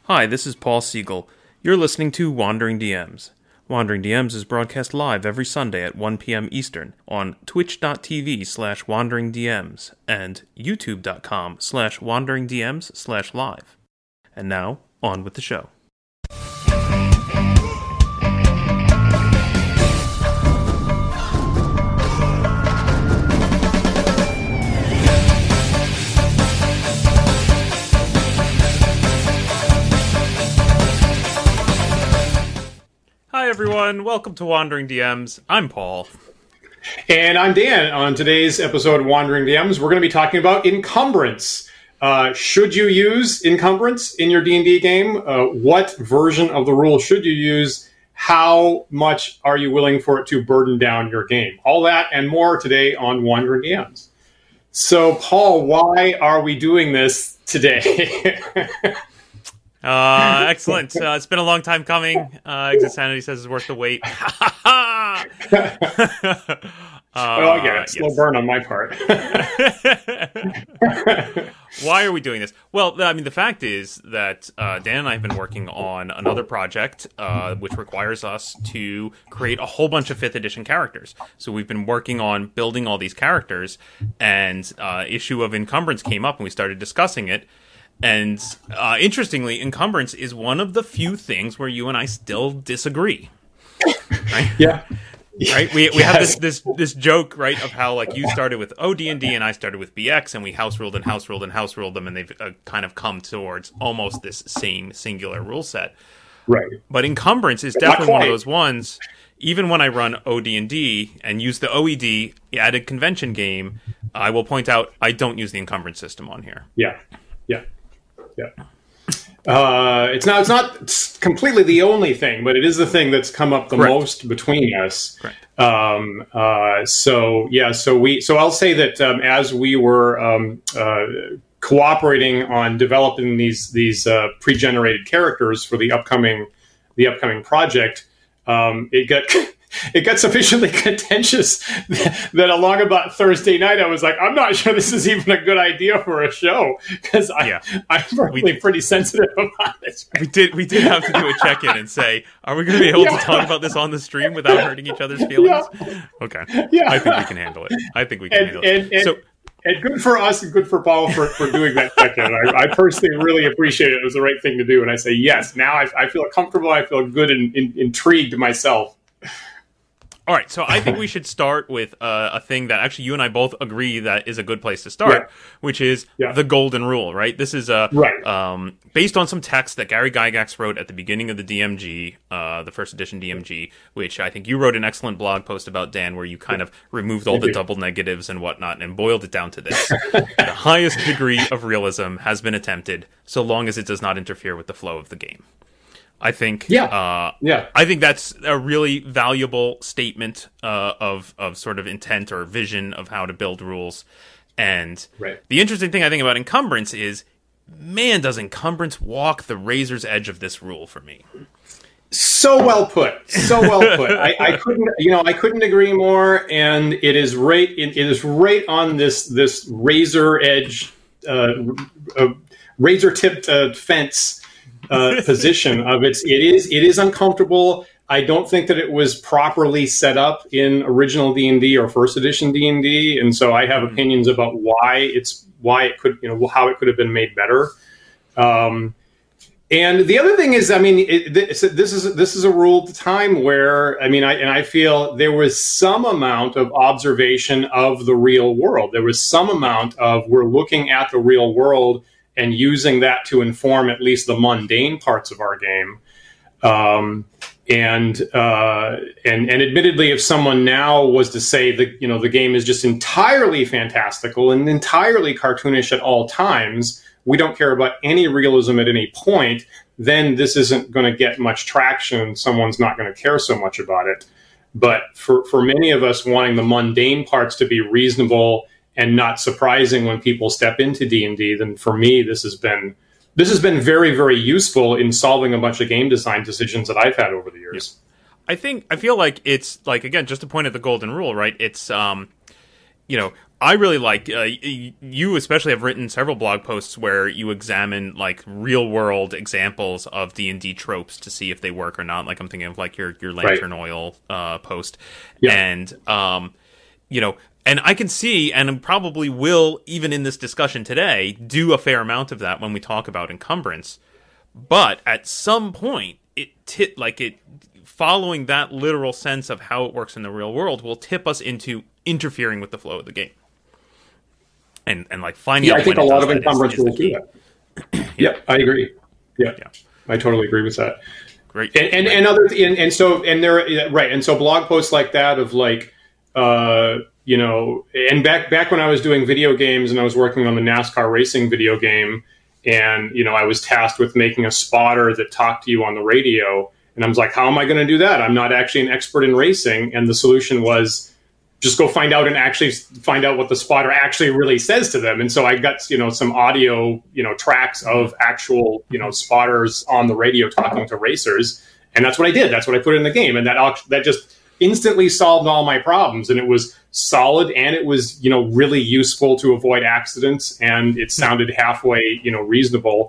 Hi, this is Paul Siegel. You're listening to Wandering DMs. Wandering DMs is broadcast live every Sunday at 1 p.m. Eastern on twitch.tv/wanderingdms and youtube.com/wanderingdms/live. And now, on with the show. Hi everyone, welcome to Wandering DMs. I'm Paul. And I'm Dan. On today's episode of Wandering DMs, we're going to be talking about encumbrance. Should you use encumbrance in your D&D game? What version of the rule should you use? How much are you willing for it to burden down your game? All that and more today on Wandering DMs. So, Paul, why are we doing this today? Excellent. It's been a long time coming. Exit Sanity says it's worth the wait. I get it. Slow burn on my part. Why are we doing this? Well, I mean, the fact is that Dan and I have been working on another project which requires us to create a whole bunch of 5th edition characters. So we've been working on building all these characters, and issue of encumbrance came up, and we started discussing it. And interestingly, encumbrance is one of the few things where you and I still disagree. Right? Yeah. Right? We have this joke, right, of how like you started with OD&D and I started with BX, and we house ruled them, and they've kind of come towards almost this same singular rule set. Right. But encumbrance is definitely one of those ones. Even when I run OD&D and use the OED added convention game, I will point out I don't use the encumbrance system on here. Yeah. It's not completely the only thing, but it is the thing that's come up the most between us. Correct. So I'll say that as we were cooperating on developing these pre-generated characters for the upcoming project, it got sufficiently contentious that along about Thursday night, I was like, I'm not sure this is even a good idea for a show, because I'm probably pretty sensitive about it. We did have to do a check-in and say, are we going to be able to talk about this on the stream without hurting each other's feelings? Yeah. Okay. Yeah. I think we can handle it. And good for us and good for Paul for doing that check-in. I personally really appreciate it. It was the right thing to do. And I say, yes, now I feel comfortable. I feel good and intrigued myself. All right, so I think we should start with a thing that actually you and I both agree that is a good place to start, which is the golden rule, right? This is based on some text that Gary Gygax wrote at the beginning of the DMG, the first edition DMG, which I think you wrote an excellent blog post about, Dan, where you kind of removed all the double negatives and whatnot and boiled it down to this. The highest degree of realism has been attempted, so long as it does not interfere with the flow of the game. I think, I think that's a really valuable statement of sort of intent or vision of how to build rules. And the interesting thing I think about encumbrance is, man, does encumbrance walk the razor's edge of this rule for me. So well put. I couldn't agree more. And it is right on this razor edge, razor tipped fence. Position of it is uncomfortable. I don't think that it was properly set up in original D&D or first edition D&D, and so I have opinions about how it could have been made better. And the other thing is, I mean, this is a rule at the time where, I mean, I feel there was some amount of observation of the real world. There was some amount of we're looking at the real world and using that to inform at least the mundane parts of our game. And admittedly, if someone now was to say that, the game is just entirely fantastical and entirely cartoonish at all times, we don't care about any realism at any point, then this isn't going to get much traction. Someone's not going to care so much about it. But for many of us wanting the mundane parts to be reasonable and not surprising when people step into D&D, then for me, this has been very, very useful in solving a bunch of game design decisions that I've had over the years. I feel like it's like, again, just to point at the golden rule, right? It's, I really like you especially have written several blog posts where you examine like real world examples of D&D tropes to see if they work or not. Like I'm thinking of like your lantern oil post, and you know. And I can see, and probably will, even in this discussion today, do a fair amount of that when we talk about encumbrance. But at some point, following that literal sense of how it works in the real world will tip us into interfering with the flow of the game. And like finding out. I think a lot of encumbrance will do that. Yeah, I agree. Yeah, I totally agree with that. Great. And so blog posts like that of like. You know, and back when I was doing video games and I was working on the NASCAR racing video game, and you know, I was tasked with making a spotter that talked to you on the radio, and I was like, how am I going to do that? I'm not actually an expert in racing, and the solution was just go find out what the spotter actually really says to them. And so I got, you know, some audio, you know, tracks of actual, you know, spotters on the radio talking to racers, and that's what I did. That's what I put in the game, and that just instantly solved all my problems, and it was solid, and it was, you know, really useful to avoid accidents, and it sounded halfway, you know, reasonable.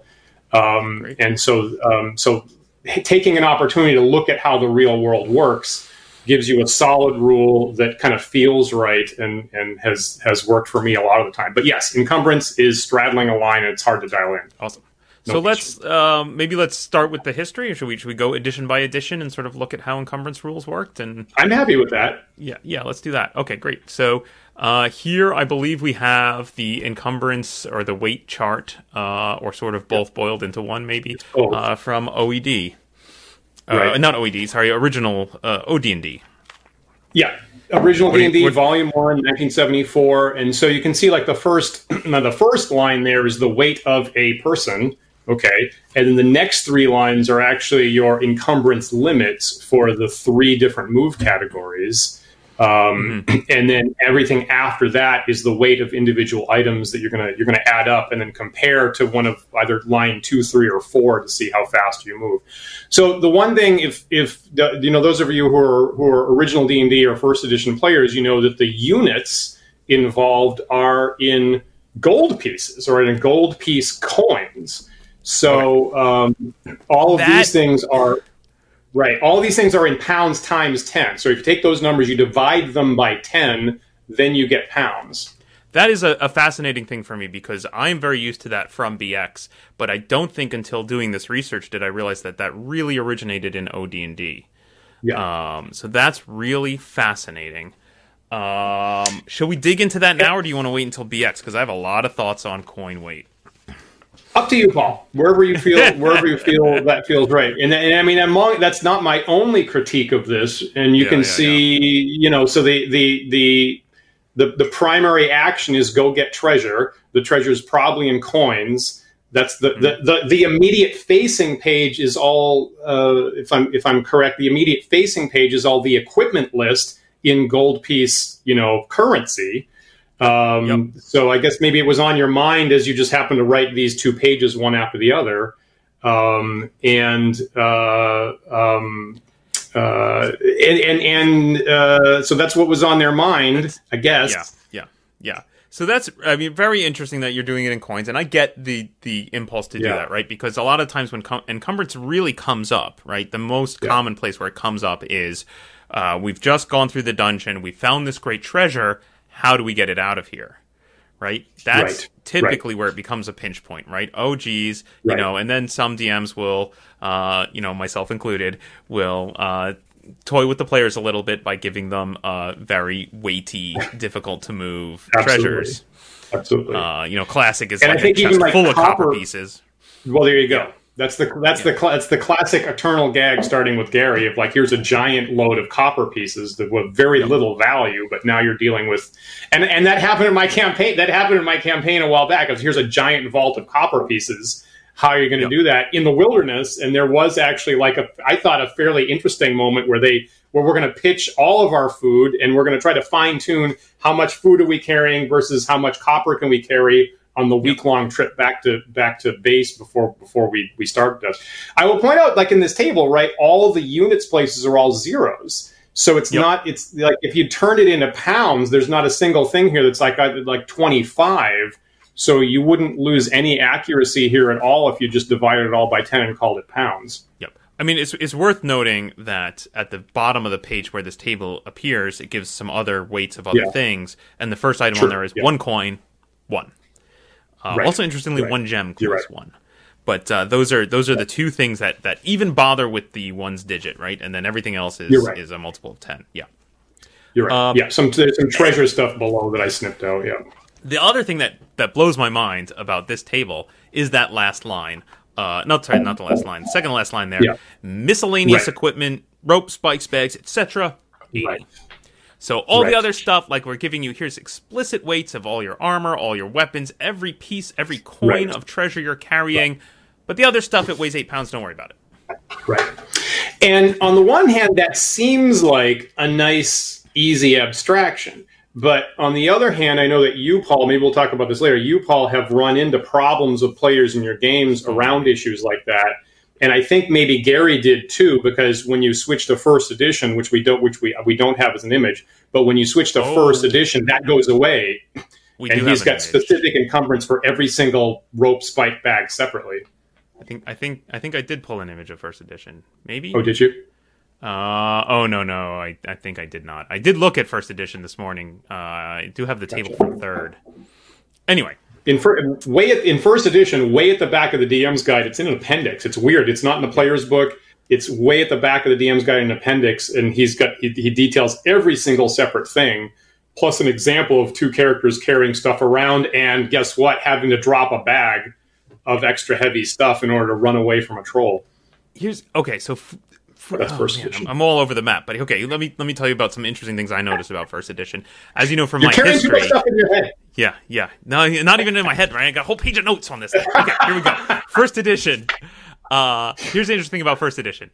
And so taking an opportunity to look at how the real world works gives you a solid rule that kind of feels right and has worked for me a lot of the time. But yes, encumbrance is straddling a line, and it's hard to dial in. Awesome. So let's start with the history. Should we go edition by edition and sort of look at how encumbrance rules worked? And I'm happy with that. Yeah, let's do that. Okay, great. So here I believe we have the encumbrance or the weight chart, or sort of both boiled into one, maybe from OED. Not OED. Sorry, original OD&D. Yeah. Original D&D, Volume 1, 1974. And so you can see like the first line there is the weight of a person. Okay. And then the next three lines are actually your encumbrance limits for the three different move categories. And then everything after that is the weight of individual items that you're gonna add up and then compare to one of either line 2, 3, or 4 to see how fast you move. So the one thing, if you know, those of you who are original D&D or first edition players, you know that the units involved are in gold pieces or in gold piece coins. So all of these things are. Right. All of these things are in pounds times 10. So if you take those numbers, you divide them by 10, then you get pounds. That is a fascinating thing for me because I'm very used to that from BX, but I don't think until doing this research did I realize that really originated in OD&D. Yeah. So that's really fascinating. Shall we dig into that now, or do you want to wait until BX? Because I have a lot of thoughts on coin weight. Up to you, Paul. Wherever you feel that feels right. And I mean, that's not my only critique of this. And you can see, you know, so the primary action is go get treasure. The treasure is probably in coins. That's the immediate facing page is all. If I'm correct, the immediate facing page is all the equipment list in gold piece, you know, currency. So I guess maybe it was on your mind as you just happened to write these two pages one after the other. So that's what was on their mind, I guess. Yeah. So that's, I mean, very interesting that you're doing it in coins, and I get the impulse to do that, right? Because a lot of times when encumbrance really comes up, right, the most common place where it comes up is we've just gone through the dungeon, we found this great treasure. How do we get it out of here, right? That's typically where it becomes a pinch point, right? Oh, geez, you know, and then some DMs will, you know, myself included, will toy with the players a little bit by giving them very weighty, difficult to move treasures. Absolutely. You know, classic is like a chest full of copper pieces. Well, there you go. That's the classic eternal gag starting with Gary of like, here's a giant load of copper pieces that with very little value, but now you're dealing with, and that happened in my campaign. That happened in my campaign a while back. Of here's a giant vault of copper pieces. How are you going to do that in the wilderness? And there was actually like I thought a fairly interesting moment where we're going to pitch all of our food and we're going to try to fine tune how much food are we carrying versus how much copper can we carry on the week-long trip back to base before we start this. I will point out, like in this table, right, all the units places are all zeros. So it's not, it's like if you turn it into pounds, there's not a single thing here that's like 25. So you wouldn't lose any accuracy here at all if you just divided it all by 10 and called it pounds. Yep. I mean, it's worth noting that at the bottom of the page where this table appears, it gives some other weights of other things. And the first item on there is 1 coin, 1. Also, interestingly, 1 gem costs 1. But those are the two things that even bother with the ones digit, right? And then everything else is a multiple of 10. Yeah. You're right. There's some treasure stuff below that I snipped out, The other thing that blows my mind about this table is that last line. Not the last line. Second to last line there. Yeah. Miscellaneous equipment, rope, spikes, bags, etc. 80. Right. So all the other stuff, like we're giving you, here's explicit weights of all your armor, all your weapons, every piece, every coin of treasure you're carrying. Right. But the other stuff, it weighs 8 pounds. Don't worry about it. Right. And on the one hand, that seems like a nice, easy abstraction. But on the other hand, I know that you, Paul, maybe we'll talk about this later, you, Paul, have run into problems with players in your games around issues like that. And I think maybe Gary did too, because when you switch to first edition, which we don't have as an image, but when you switch to first edition, that goes away. And he's got specific encumbrance for every single rope, spike, bag separately. I think I did pull an image of first edition. Maybe. Oh, did you? No. I think I did not. I did look at first edition this morning. I do have the table for third. Anyway. In first edition, way at the back of the DM's guide, it's in an appendix. It's weird. It's not in the player's book. It's way at the back of the DM's guide in an appendix, and he details every single separate thing, plus an example of 2 characters carrying stuff around, and guess what? Having to drop a bag of extra heavy stuff in order to run away from a troll. That's first edition. I'm all over the map, but okay, let me tell you about some interesting things I noticed about first edition. As you know from my history, too much stuff in your head. Yeah. No, not even in my head, right? I got a whole page of notes on this thing. Okay, here we go. First edition. Here's the interesting thing about first edition.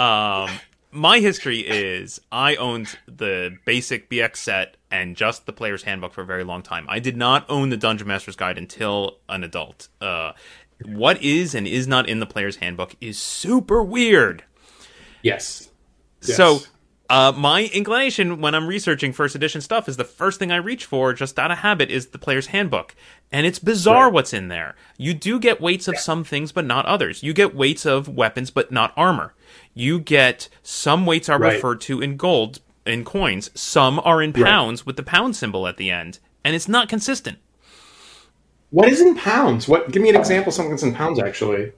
My history is I owned the basic BX set and just the player's handbook for a very long time. I did not own the Dungeon Master's Guide until an adult. What is and is not in the player's handbook is super weird. Yes. So, my inclination when I'm researching first edition stuff is the first thing I reach for, just out of habit, is the player's handbook. And it's bizarre what's in there. You do get weights of some things, but not others. You get weights of weapons, but not armor. You get some weights are referred to in gold, in coins. Some are in pounds with the pound symbol at the end. And it's not consistent. What is in pounds? Give me an example of something that's in pounds, actually.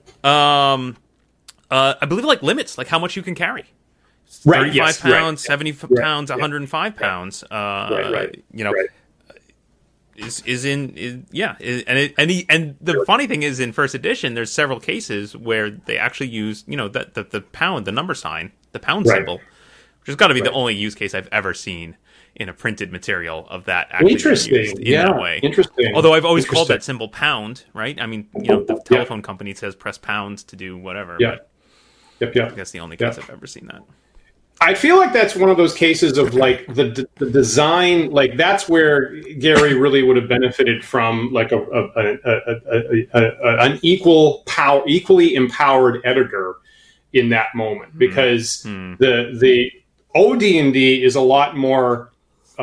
I believe like limits, like how much you can carry. 35 pounds, 70 pounds, 105 pounds. And the funny thing is, in first edition, there's several cases where they actually use, the pound, the number sign, the pound symbol, which has got to be the only use case I've ever seen in a printed material of that actually used in that way. Interesting. Although I've always called that symbol pound, right? I mean, the telephone company says press pound to do whatever. Yeah. But I think that's the only case I've ever seen that. I feel like that's one of those cases of like the design, like that's where Gary really would have benefited from like an equally empowered editor in that moment, because the OD&D is a lot more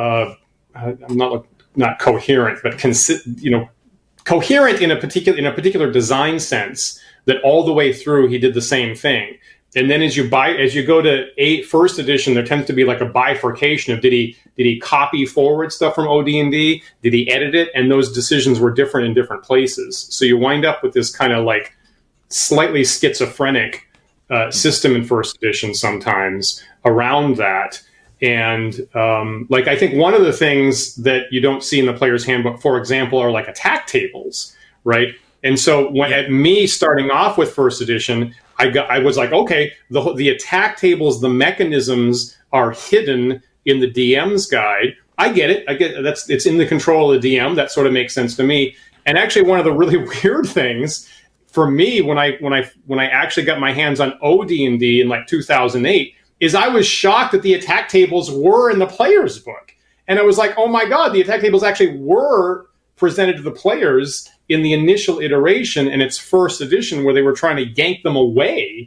not coherent, but coherent in a particular design sense, that all the way through he did the same thing. And then as you go to first edition, there tends to be like a bifurcation of did he copy forward stuff from OD&D? Did he edit it? And those decisions were different in different places. So you wind up with this kind of like slightly schizophrenic system in first edition sometimes around that. And I think one of the things that you don't see in the player's handbook, for example, are like attack tables, right? And so at me starting off with first edition, I was like, okay, the attack tables, the mechanisms are hidden in the DM's guide. I get it. It's in the control of the DM. That sort of makes sense to me. And actually, one of the really weird things for me when I actually got my hands on OD&D in like 2008 is I was shocked that the attack tables were in the player's book. And I was like, oh my God, the attack tables actually were presented to the players in the initial iteration in its first edition, where they were trying to yank them away.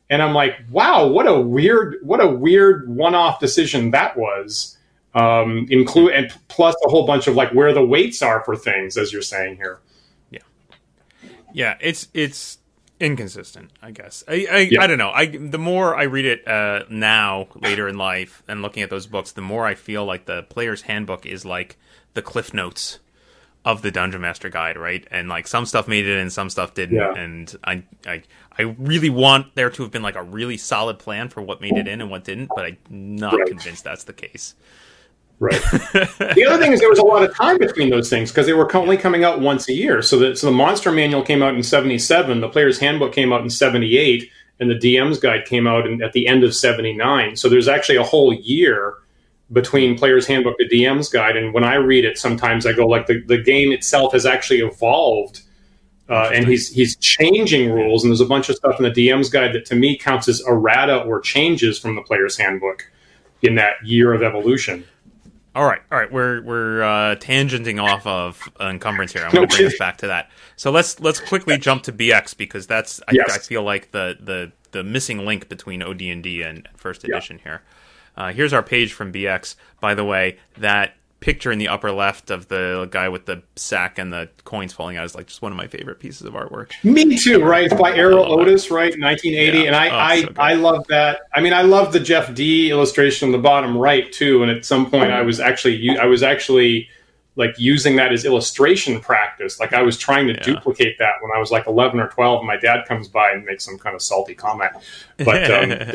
And I'm like, wow, what a weird one-off decision that was. And plus a whole bunch of like where the weights are for things, as you're saying here. Yeah, it's inconsistent, I guess. I don't know. The more I read it now, later in life, and looking at those books, the more I feel like the Player's Handbook is like the Cliff Notes of the Dungeon Master Guide, right? And like some stuff made it and some stuff didn't. Yeah. And I really want there to have been like a really solid plan for what made it in and what didn't, but I'm not convinced that's the case. Right. The other thing is there was a lot of time between those things because they were only coming out once a year. So the Monster Manual came out in 1977, the Player's Handbook came out in 1978, and the DM's Guide came out at the end of 1979. So there's actually a whole year between Player's Handbook and DM's Guide. And when I read it, sometimes I go like the game itself has actually evolved, and he's changing rules. And there's a bunch of stuff in the DM's Guide that to me counts as errata or changes from the Player's Handbook in that year of evolution. All right. We're tangenting off of encumbrance here. I'm going to bring us back to that. So let's quickly jump to BX because that's I feel like the missing link between OD&D and first edition here. Here's our page from BX. By the way, that picture in the upper left of the guy with the sack and the coins falling out is like just one of my favorite pieces of artwork. Me too, right? It's by Errol Otis, right? 1980. Yeah. And I love that. I mean, I love the Jeff D illustration on the bottom right too. And at some point I was actually like using that as illustration practice. Like I was trying to duplicate that when I was like 11 or 12 and my dad comes by and makes some kind of salty comment. But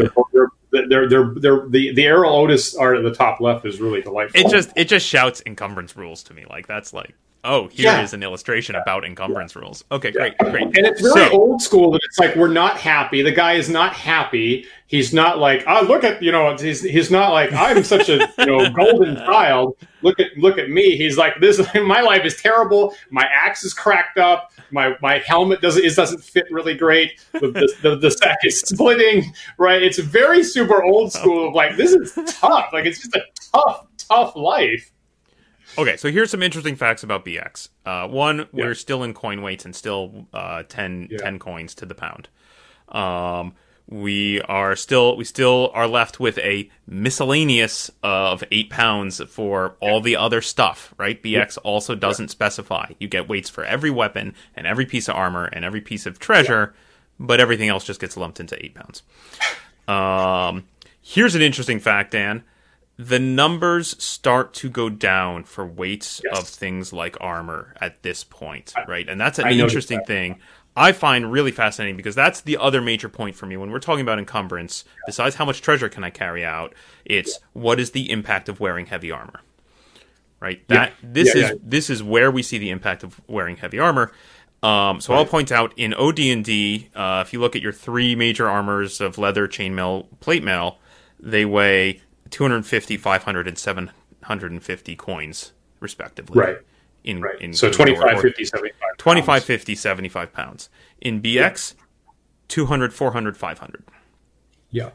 the Errol Otis art at the top left is really delightful. It just shouts encumbrance rules to me. Like that's like, oh, here is an illustration about encumbrance rules. Okay, great. And it's very old school that it's like we're not happy. The guy is not happy. He's not like, oh, look at he's not like I'm such a golden child. Look at me. He's like this. My life is terrible. My axe is cracked up. My helmet doesn't fit really great. The sack is splitting. Right. It's very super old school. Of like this is tough. Like it's just a tough life. Okay, so here's some interesting facts about BX. One, we're still in coin weights and still 10 coins to the pound. We still are left with a miscellaneous of 8 pounds for all the other stuff, right? BX also doesn't specify. You get weights for every weapon and every piece of armor and every piece of treasure, but everything else just gets lumped into 8 pounds. Here's an interesting fact, Dan. The numbers start to go down for weights of things like armor at this point, right? And that's an interesting thing I find really fascinating because that's the other major point for me when we're talking about encumbrance. Besides how much treasure can I carry out, it's what is the impact of wearing heavy armor, right? This is where we see the impact of wearing heavy armor. So I'll point out in OD&D, if you look at your 3 major armors of leather, chainmail, plate mail, they weigh 250, 500, and 750 coins, respectively. Right. So 25, 50, 75 pounds. 25, 50, 75 pounds. In BX, 200, 400, 500. Yeah.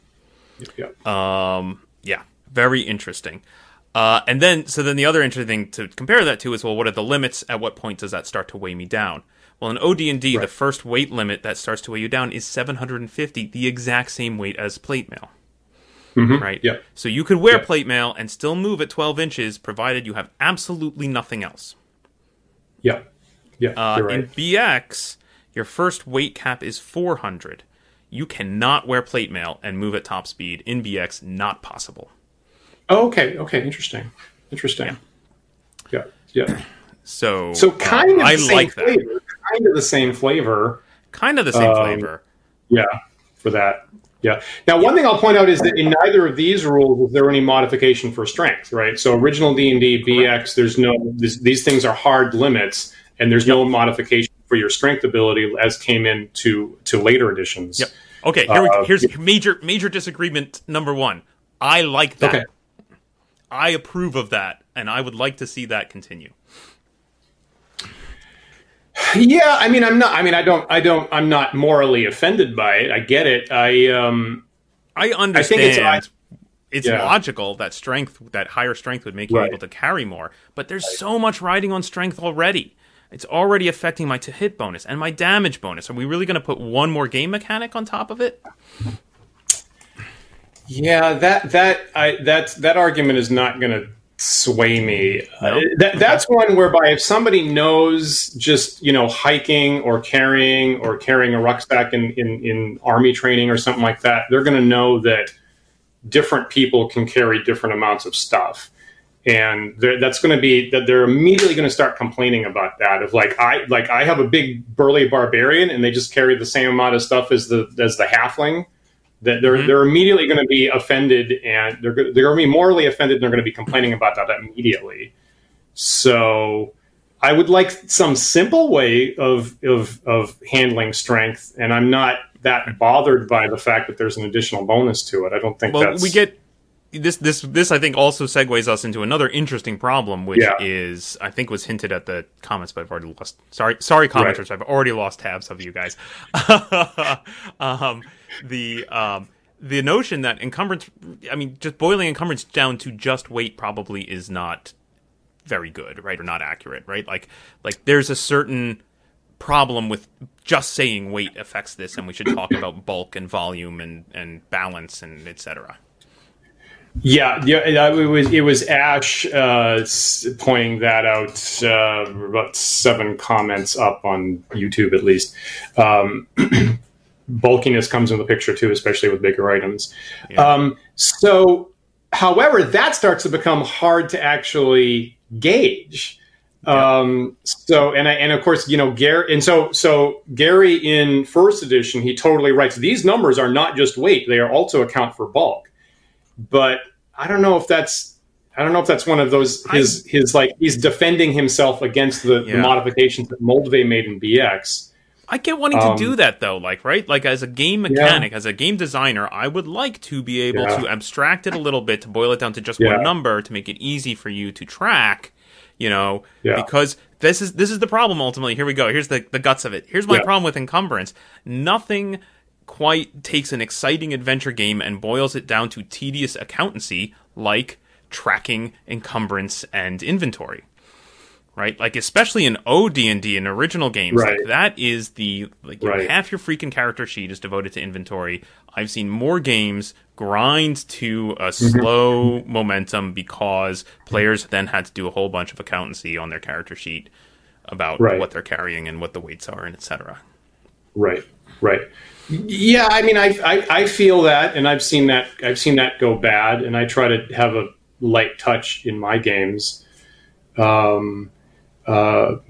Very interesting. And then the other interesting thing to compare that to is, well, what are the limits? At what point does that start to weigh me down? Well, in OD&D, the first weight limit that starts to weigh you down is 750, the exact same weight as plate mail. Mm-hmm. Right? Yeah. So you could wear plate mail and still move at 12 inches, provided you have absolutely nothing else. Yeah. You're right. In BX, your first weight cap is 400. You cannot wear plate mail and move at top speed. In BX, not possible. Oh, okay. Interesting. Yeah. So kind of I the same like flavor. that. Kind of the same flavor. Yeah, for that. Yeah. Now, one thing I'll point out is that in neither of these rules is there any modification for strength, right? So original D&D, BX, there's no these things are hard limits, and there's no modification for your strength ability as came in to later editions. Yep. Okay. Here's major disagreement number 1. I like that. Okay. I approve of that, and I would like to see that continue. Yeah, I mean, I'm not morally offended by it. I get it. I understand. I think it's logical that higher strength would make you able to carry more, but there's so much riding on strength already. It's already affecting my to-hit bonus and my damage bonus. Are we really going to put one more game mechanic on top of it? Yeah, that argument is not going to sway me. No? That's one whereby if somebody knows just, hiking or carrying a rucksack in army training or something like that, they're going to know that different people can carry different amounts of stuff. And that's going to be that they're immediately going to start complaining about that. Of I have a big burly barbarian and they just carry the same amount of stuff as the halfling. That they're immediately going to be offended, and they're going to be morally offended, and they're going to be complaining about that immediately. So I would like some simple way of handling strength, and I'm not that bothered by the fact that there's an additional bonus to it. I don't think we get this. I think also segues us into another interesting problem, which is I think was hinted at the comments, but I've already lost. Sorry, commenters, I've already lost tabs of you guys. The notion that encumbrance, just boiling encumbrance down to just weight probably is not very good, right? Or not accurate, right? Like there's a certain problem with just saying weight affects this, and we should talk about bulk and volume and balance and etc. Yeah. It was Ash pointing that out. About 7 comments up on YouTube, at least. Bulkiness comes in the picture too, especially with bigger items. Yeah. However, that starts to become hard to actually gauge. Yeah. Of course, Gary, so Gary in first edition, he totally writes, these numbers are not just weight; they are also account for bulk. But I don't know if that's one of those he's defending himself against the modifications that Moldvay made in BX. I get wanting to do that though, right? Like as a game mechanic, as a game designer, I would like to be able to abstract it a little bit, to boil it down to just one number, to make it easy for you to track, because this is the problem ultimately. Here we go. Here's the guts of it. Here's my problem with encumbrance. Nothing quite takes an exciting adventure game and boils it down to tedious accountancy like tracking encumbrance and inventory. Right, like especially in OD&D in original games, like that is half your freaking character sheet is devoted to inventory. I've seen more games grind to a slow momentum because players then had to do a whole bunch of accountancy on their character sheet about what they're carrying and what the weights are and etc. Right. Yeah, I feel that, and I've seen that go bad, and I try to have a light touch in my games. Just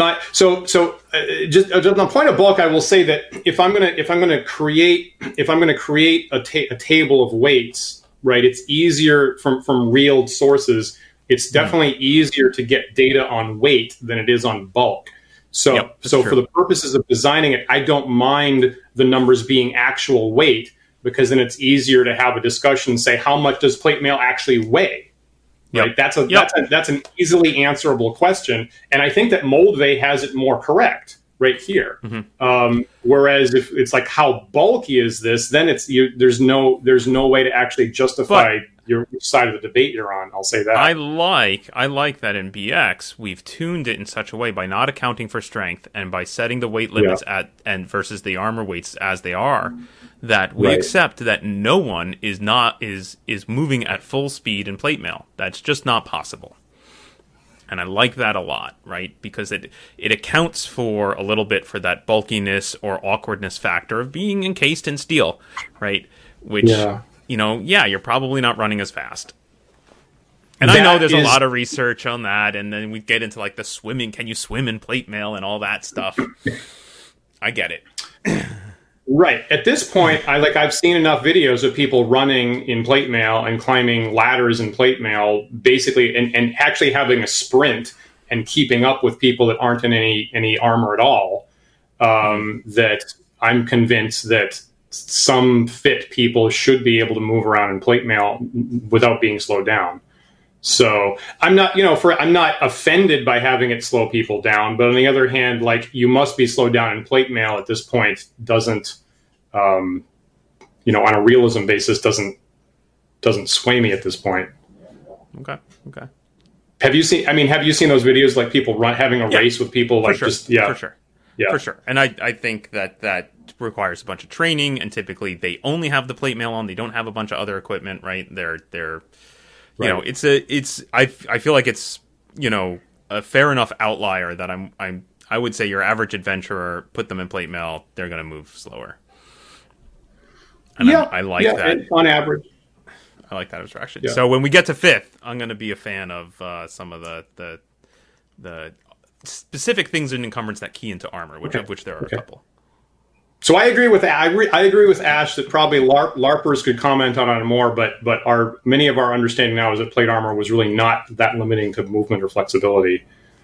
on the point of bulk, I will say that if I'm gonna create a table of weights, right, it's easier from real sources. It's definitely easier to get data on weight than it is on bulk. So for the purposes of designing it, I don't mind the numbers being actual weight, because then it's easier to have a discussion, say, how much does plate mail actually weigh? Right, that's an easily answerable question, and I think that Moldvay has it more correct right here. Whereas if it's like, how bulky is this, then there's no way to actually justify your side of the debate you're on. I'll say that. I like that in BX we've tuned it in such a way by not accounting for strength and by setting the weight limits at and versus the armor weights as they are, that we accept that no one is moving at full speed in plate mail. That's just not possible. And I like that a lot, right? Because it accounts for a little bit for that bulkiness or awkwardness factor of being encased in steel, right? Which, you're probably not running as fast. And I know there's a lot of research on that, and then we get into like the swimming, can you swim in plate mail and all that stuff. I get it. Right. At this point, I've seen enough videos of people running in plate mail and climbing ladders in plate mail, basically, and actually having a sprint and keeping up with people that aren't in any armor at all. That I'm convinced that some fit people should be able to move around in plate mail without being slowed down. So I'm not, I'm not offended by having it slow people down. But on the other hand, you must be slowed down in plate mail at this point doesn't, on a realism basis doesn't sway me at this point. Okay. Have you seen? I mean, have you seen those videos like people having a race with people like for sure. Yeah, for sure. And I think that requires a bunch of training, and typically they only have the plate mail on. They don't have a bunch of other equipment, right? They're you know, I feel like it's, you know, a fair enough outlier that I would say your average adventurer, put them in plate mail, they're going to move slower. And I like that on average. I like that abstraction. Yeah. So when we get to 5th, I'm going to be a fan of some of the specific things in encumbrance that key into armor, of which there are a couple. So I agree with Ash that probably LARPers could comment on it more, but many of our understanding now is that plate armor was really not that limiting to movement or flexibility.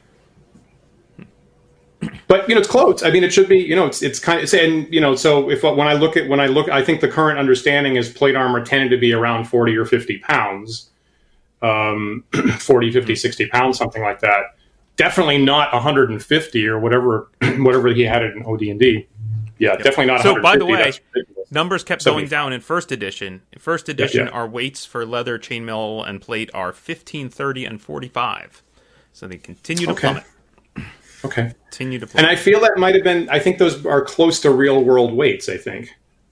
But you know, it's close. I mean, it should be. You know, it's kind of, and you know, so when I look, I think the current understanding is plate armor tended to be around 40 or 50 pounds, 40, 50, 60 pounds, something like that. Definitely not 150 or whatever he had it in OD&D. Yeah, definitely not. So, by the way, numbers kept going down in first edition. In first edition, our weights for leather, chainmail, and plate are 15, 30, and 45. So they continue to plummet. Okay. Continue to plummet. And I feel that might have been. I think those are close to real world weights. I think.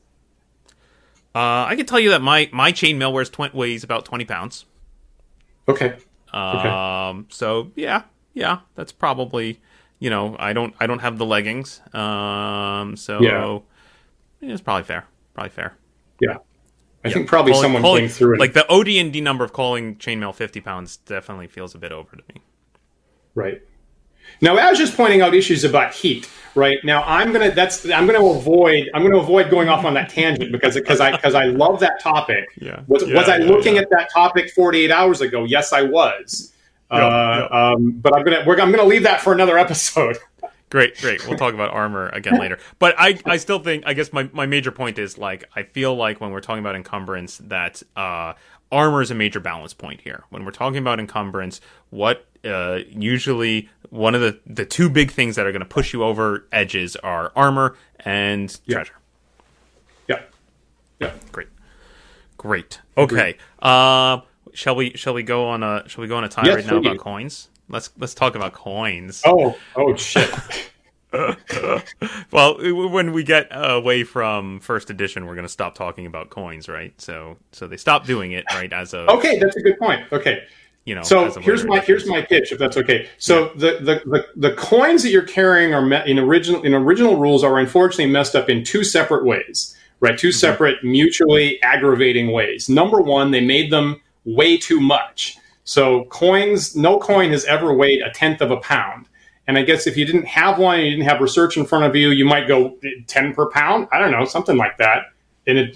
I can tell you that my chainmail weighs about 20 pounds. Okay. So yeah, that's probably. You know, I don't have the leggings, so it's probably fair. Yeah, I think probably someone came through. Like the OD&D number of calling chainmail 50 pounds definitely feels a bit over to me. Right. Now, I was just pointing out issues about heat. Right now, I'm gonna avoid going off on that tangent because I love that topic. Was I looking at that topic 48 hours ago? Yes, I was. But I'm gonna leave that for another episode. Great. We'll talk about armor again later. But I still think, I guess my major point is, like, I feel like when we're talking about encumbrance, that armor is a major balance point here. When we're talking about encumbrance, what usually one of the two big things that are going to push you over edges are armor and treasure. Yeah. Great. Okay. Shall we go on a tirade now about coins? Let's talk about coins. Oh shit. Well, when we get away from first edition, we're going to stop talking about coins, right? So they stopped doing it, right? Okay, that's a good point. Okay, you know. So here's my pitch, if that's okay. So the coins that you're carrying are in original rules are unfortunately messed up in two separate ways, right? Two separate mutually aggravating ways. Number one, they made them way too much. So no coin has ever weighed 1/10 of a pound. And I guess if you didn't have one and you didn't have research in front of you, you might go 10 per pound. I don't know, something like that. And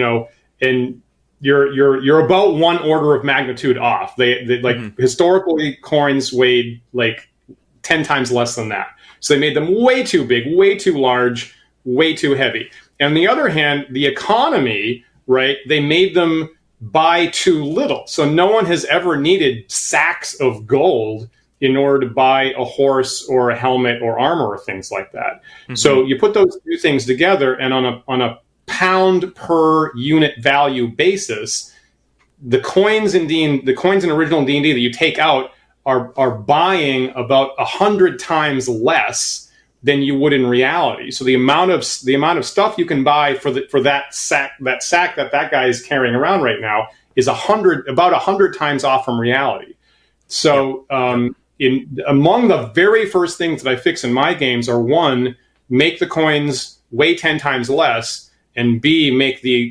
you're about one order of magnitude off. They historically coins weighed like 10 times less than that. So they made them way too big, way too large, way too heavy. And on the other hand, the economy, right? They made them buy too little. So no one has ever needed sacks of gold in order to buy a horse or a helmet or armor or things like that. Mm-hmm. So you put those two things together, and on a pound per unit value basis, the coins in original D&D that you take out are buying about 100 times less than you would in reality. So the amount of stuff you can buy for that sack that guy is carrying around right now is about 100 times off from reality. So among the very first things that I fix in my games are, one, make the coins weigh 10 times less, and B, make the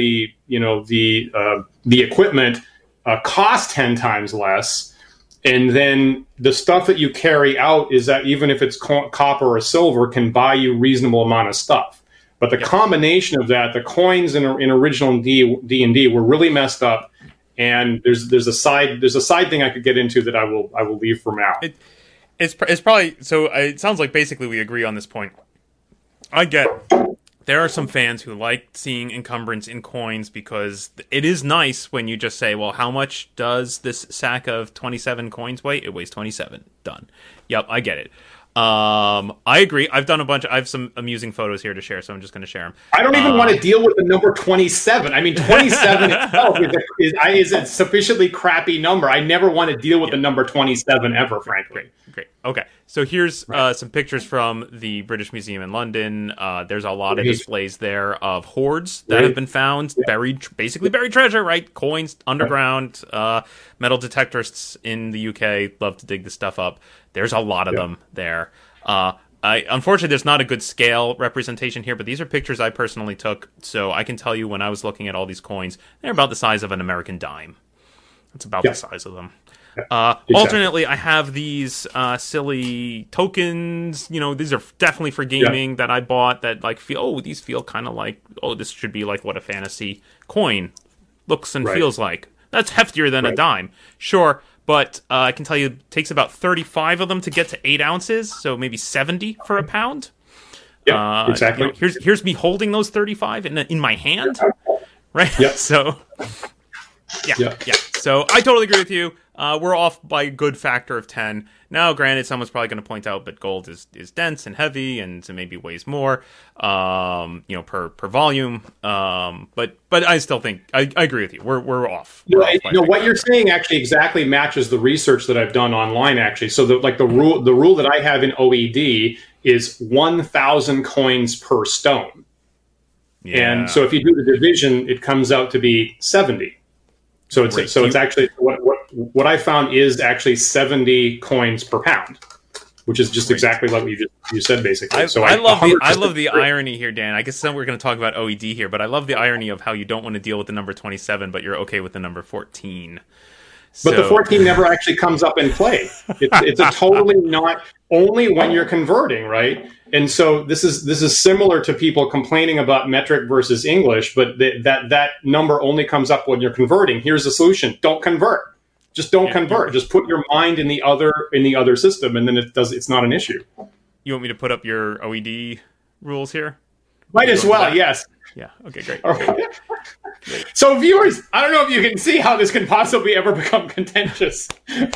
equipment cost 10 times less. And then the stuff that you carry out is that even if it's copper or silver, can buy you reasonable amount of stuff. But the combination of that, the coins in original D&D were really messed up. And there's a side thing I could get into that I will leave for now. It's probably, so it sounds like basically we agree on this point. I get there are some fans who like seeing encumbrance in coins because it is nice when you just say, well, how much does this sack of 27 coins weigh? It weighs 27. Done. Yep, I get it. I agree. I've done I have some amusing photos here to share, so I'm just going to share them. I don't even want to deal with the number 27. I mean, 27 itself is a sufficiently crappy number. I never want to deal with the number 27 ever, frankly. Great. Okay. So here's some pictures from the British Museum in London. There's a lot of displays there of hoards that have been found, basically buried treasure, right? Coins underground, metal detectorists in the UK love to dig this stuff up. There's a lot of them there. Unfortunately, there's not a good scale representation here, but these are pictures I personally took, so I can tell you when I was looking at all these coins, they're about the size of an American dime. That's about the size of them. Exactly. Alternately, I have these silly tokens. These are definitely for gaming that I bought that these feel kind of like, this should be like what a fantasy coin looks and feels like. That's heftier than a dime. Sure. But I can tell you it takes about 35 of them to get to 8 ounces, so maybe 70 for a pound. Yeah, exactly. Here's me holding those 35 in my hand, right? Yep. So, yeah. So I totally agree with you. We're off by a good factor of 10. Now, granted, someone's probably going to point out that gold is dense and heavy, and so maybe weighs more, per volume. But I still think I agree with you. We're off. What you're saying actually exactly matches the research that I've done online. Actually, so the rule that I have in OED is 1,000 coins per stone, and so if you do the division, it comes out to be 70. So it's actually what I found is actually 70 coins per pound, which is just exactly like what you said, basically. I love the irony here, Dan. I guess we're going to talk about OED here, but I love the irony of how you don't want to deal with the number 27, but you're okay with the number 14. But the 14 never actually comes up in play. It's a totally not only when you're converting, right? And so this is similar to people complaining about metric versus English, but that number only comes up when you're converting. Here's the solution: don't convert. Just don't convert. Just put your mind in the other system, and then it's not an issue. You want me to put up your OED rules here? Might as well, yes. Yeah. Okay, great. Great. So, viewers, I don't know if you can see how this can possibly ever become contentious.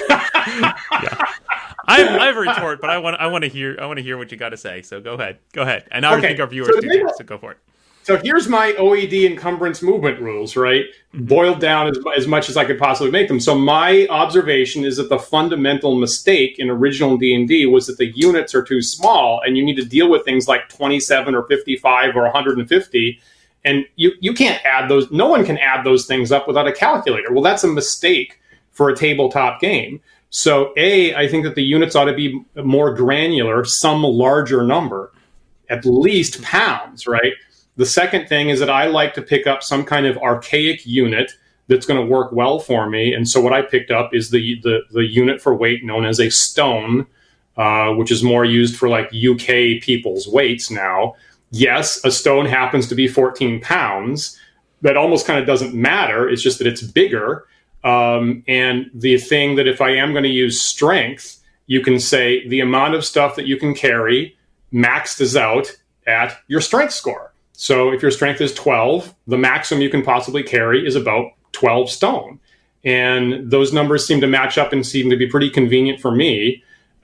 I have a retort, but I want to hear what you got to say. So go ahead, and I think our viewers do. So go for it. So here's my OED encumbrance movement rules, right? Boiled down as much as I could possibly make them. So my observation is that the fundamental mistake in original D&D was that the units are too small, and you need to deal with things like 27 or 55 or 150. And you can't add those. No one can add those things up without a calculator. Well, that's a mistake for a tabletop game. So I think that the units ought to be more granular, some larger number, at least pounds, right? The second thing is that I like to pick up some kind of archaic unit that's going to work well for me. And so what I picked up is the unit for weight known as a stone, which is more used for like UK people's weights now. Yes, a stone happens to be 14 pounds. That almost kind of doesn't matter. It's just that it's bigger. And the thing that if I am going to use strength, you can say the amount of stuff that you can carry maxed is out at your strength score. So if your strength is 12, the maximum you can possibly carry is about 12 stone. And those numbers seem to match up and seem to be pretty convenient for me.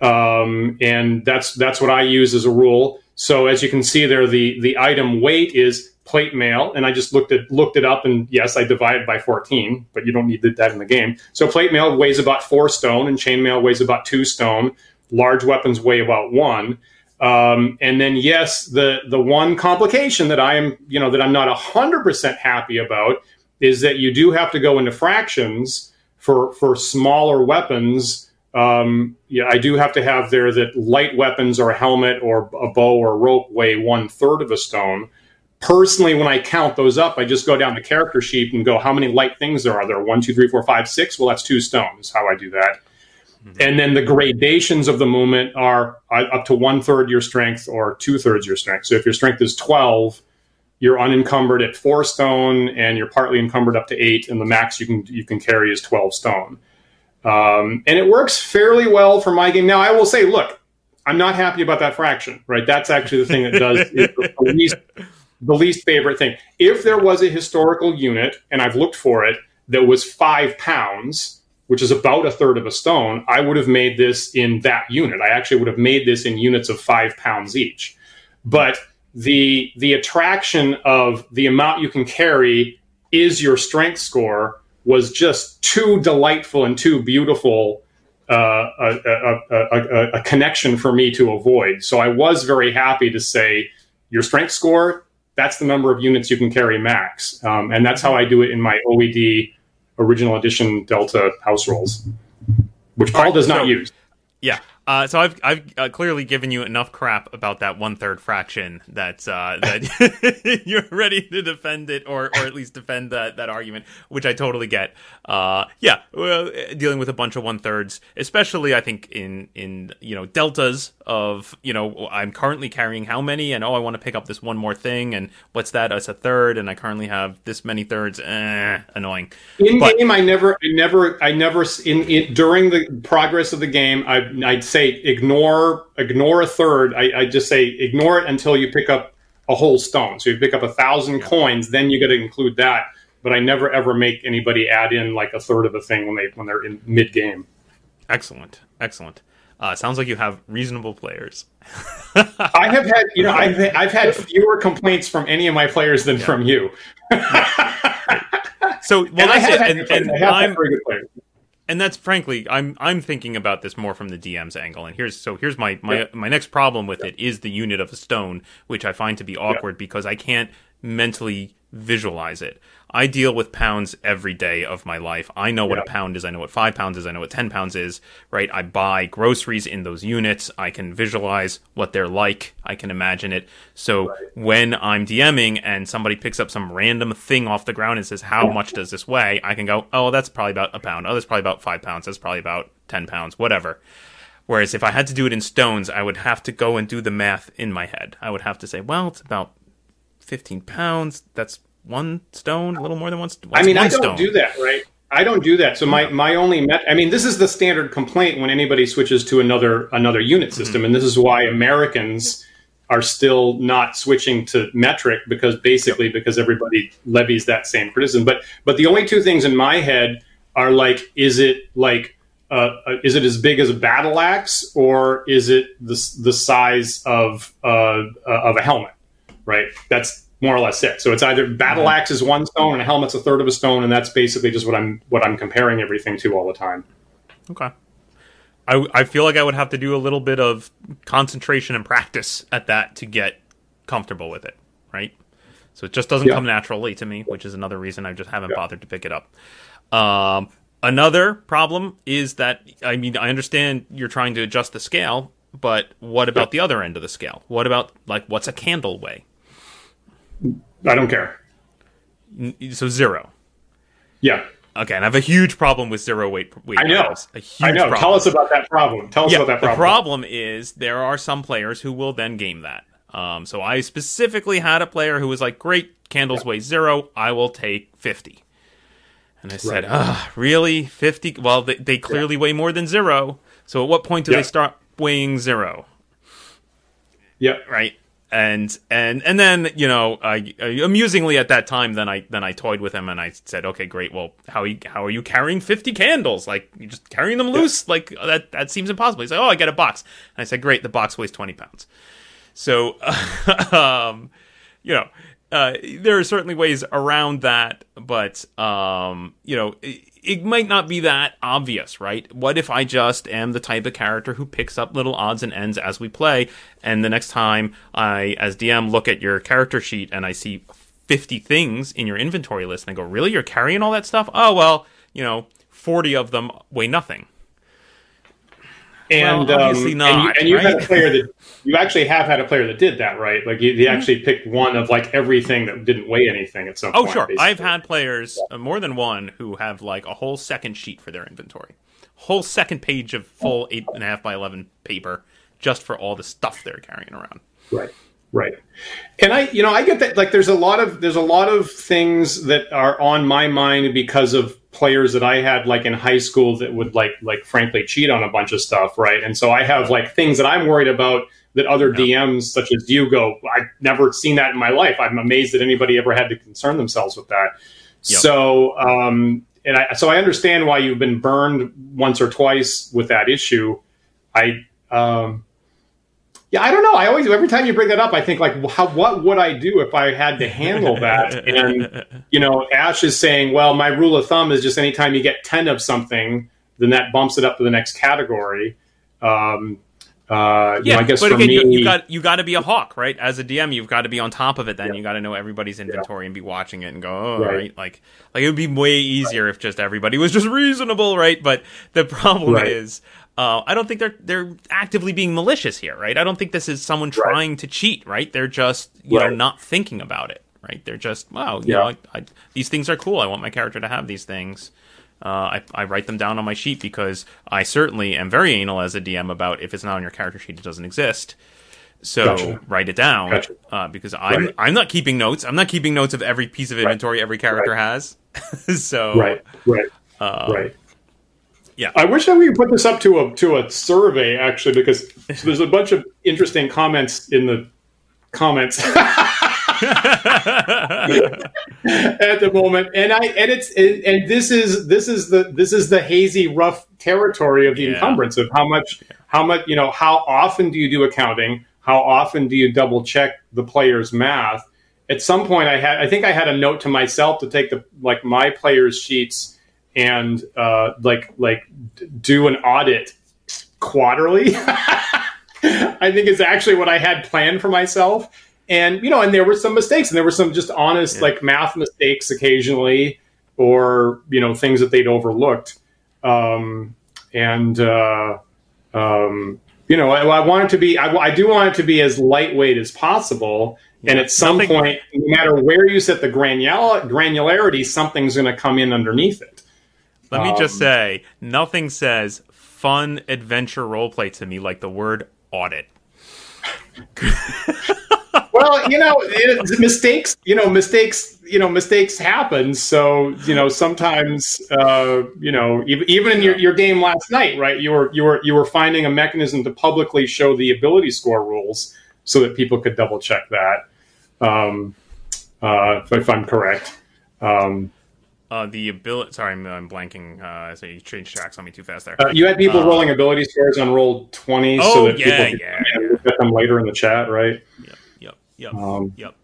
And that's what I use as a rule. So as you can see there, the item weight is plate mail, and I just looked it up, and yes, I divided by 14, but you don't need that in the game. So plate mail weighs about 4 stone, and chain mail weighs about 2 stone. Large weapons weigh about 1. And then yes, the one complication that I'm not 100% happy about is that you do have to go into fractions for smaller weapons. I do have to have there that light weapons or a helmet or a bow or a rope weigh 1/3 of a stone. Personally, when I count those up, I just go down the character sheet and go, how many light things there are there? 1, 2, 3, 4, 5, 6. Well, that's 2 stones. How I do that. Mm-hmm. And then the gradations of the movement are up to 1/3 your strength or 2/3 your strength. So if your strength is 12, you're unencumbered at 4 stone, and you're partly encumbered up to 8, and the max you can carry is 12 stone. And it works fairly well for my game. Now, I will say, look, I'm not happy about that fraction, right? That's actually the thing that does the least favorite thing. If there was a historical unit, and I've looked for it, that was 5 pounds, which is about a third of a stone, I would have made this in that unit. I actually would have made this in units of 5 pounds each. But the attraction of the amount you can carry is your strength score was just too delightful and too beautiful a connection for me to avoid. So I was very happy to say your strength score, that's the number of units you can carry max. And that's how I do it in my OED original edition Delta house rolls, which Paul does not use. Yeah. So I've clearly given you enough crap about that 1/3 fraction that you're ready to defend it, or at least defend that argument, which I totally get. Yeah, well, dealing with a bunch of 1/3s, especially I think in deltas of I'm currently carrying how many, and I want to pick up this one more thing, and what's that? It's a third, and I currently have this many thirds. Annoying. In game, I never during the progress of the game, I'd say ignore a third. I just say ignore it until you pick up a whole stone. So you pick up 1,000 coins, then you got to include that. But I never ever make anybody add in like a third of a thing when they're in mid game. Excellent. Sounds like you have reasonable players. I have had I've had fewer complaints from any of my players than from you. So well, I have had very good players. And that's frankly, I'm thinking about this more from the DM's angle. And here's my next problem with it is the unit of a stone, which I find to be awkward because I can't mentally visualize it. I deal with pounds every day of my life. I know what a pound is. I know what 5 pounds is. I know what 10 pounds is, right? I buy groceries in those units. I can visualize what they're like. I can imagine it. So when I'm DMing and somebody picks up some random thing off the ground and says, how much does this weigh? I can go, oh, that's probably about a pound. Oh, that's probably about 5 pounds. That's probably about 10 pounds, whatever. Whereas if I had to do it in stones, I would have to go and do the math in my head. I would have to say, well, it's about 15 pounds. That's 1 stone, a little more than 1 stone. I don't do that, right? I don't do that. So my only this is the standard complaint when anybody switches to another unit system, and this is why Americans are still not switching to metric because everybody levies that same criticism. But the only two things in my head are like, is it as big as a battle axe, or is it the size of a helmet? Right. That's more or less it. So it's either battle axe is 1 stone and a helmet's a third of a stone, and that's basically just what I'm comparing everything to all the time. Okay. I feel like I would have to do a little bit of concentration and practice at that to get comfortable with it, right? So it just doesn't come naturally to me, which is another reason I just haven't bothered to pick it up. Another problem is that, I understand you're trying to adjust the scale, but what about the other end of the scale? What about, what's a candle weigh? I don't care. So 0. Yeah. Okay, and I have a huge problem with 0 weight I know. Items. A huge problem. Tell us about that problem. The problem is there are some players who will then game that. So I specifically had a player who was like, great, candles weigh 0. I will take 50. And I said, really? 50? Well, they clearly weigh more than 0. So at what point do they start weighing 0? Yeah. Right. And then I amusingly at that time then I toyed with him and I said, okay, great. Well, how are you carrying 50 candles? Like, you're just carrying them loose? Like that seems impossible. He's like, oh, I get a box. And I said, great. The box weighs 20 pounds. So there are certainly ways around that, but it might not be that obvious, right? What if I just am the type of character who picks up little odds and ends as we play, and the next time I, as DM, look at your character sheet and I see 50 things in your inventory list, and I go, really? You're carrying all that stuff? Oh, well, 40 of them weigh nothing. And obviously not. And you had a player that you actually have had a player that did that, right? Like he actually picked one of like everything that didn't weigh anything at some point. Oh, sure. Basically. I've had players, more than one, who have like a whole second sheet for their inventory, whole second page of full 8.5 by 11 paper just for all the stuff they're carrying around. Right. And I get that. Like, there's a lot of things that are on my mind because of players that I had like in high school that would like frankly cheat on a bunch of stuff, right? And so I have like things that I'm worried about that other DMs such as you go, I've never seen that in my life. I'm amazed that anybody ever had to concern themselves with that. Yep. So so I understand why you've been burned once or twice with that issue. I don't know. Every time you bring that up, I think like, what would I do if I had to handle that? And, Ash is saying, well, my rule of thumb is just anytime you get 10 of something, then that bumps it up to the next category. I guess but for again, me, you got to be a hawk, right? As a DM, you've got to be on top of it. Then you got to know everybody's inventory and be watching it and go, right. Like it would be way easier if just everybody was just reasonable, right? But the problem is, I don't think they're actively being malicious here, right? I don't think this is someone trying to cheat, right? They're just not thinking about it, right? They're just these things are cool. I want my character to have these things. I write them down on my sheet because I certainly am very anal as a DM about if it's not on your character sheet, it doesn't exist. So write it down because I'm not keeping notes. I'm not keeping notes of every piece of inventory every character has. So right. Yeah, I wish that we could put this up to a survey actually, because there's a bunch of interesting comments in the comments at the moment, and this is the hazy, rough territory of the encumbrance of how much how often do you do accounting? How often do you double check the player's math? At some point, I think I had a note to myself to take my players' sheets and do an audit quarterly. I think is actually what I had planned for myself. And, and there were some mistakes, and there were some just honest math mistakes occasionally, or, things that they'd overlooked. I want it to be, I do want it to be as lightweight as possible. And at some point, no matter where you set the granularity, something's going to come in underneath it. Let me just say, nothing says fun adventure roleplay to me like the word audit. Well, mistakes happen. So, sometimes, even in your game last night, right? You were finding a mechanism to publicly show the ability score rules so that people could double check that. If I'm correct. The ability. Sorry, I'm blanking. So you changed tracks on me too fast there. You had people rolling ability scores on roll 20, so that people could look at them later in the chat, right? Yep.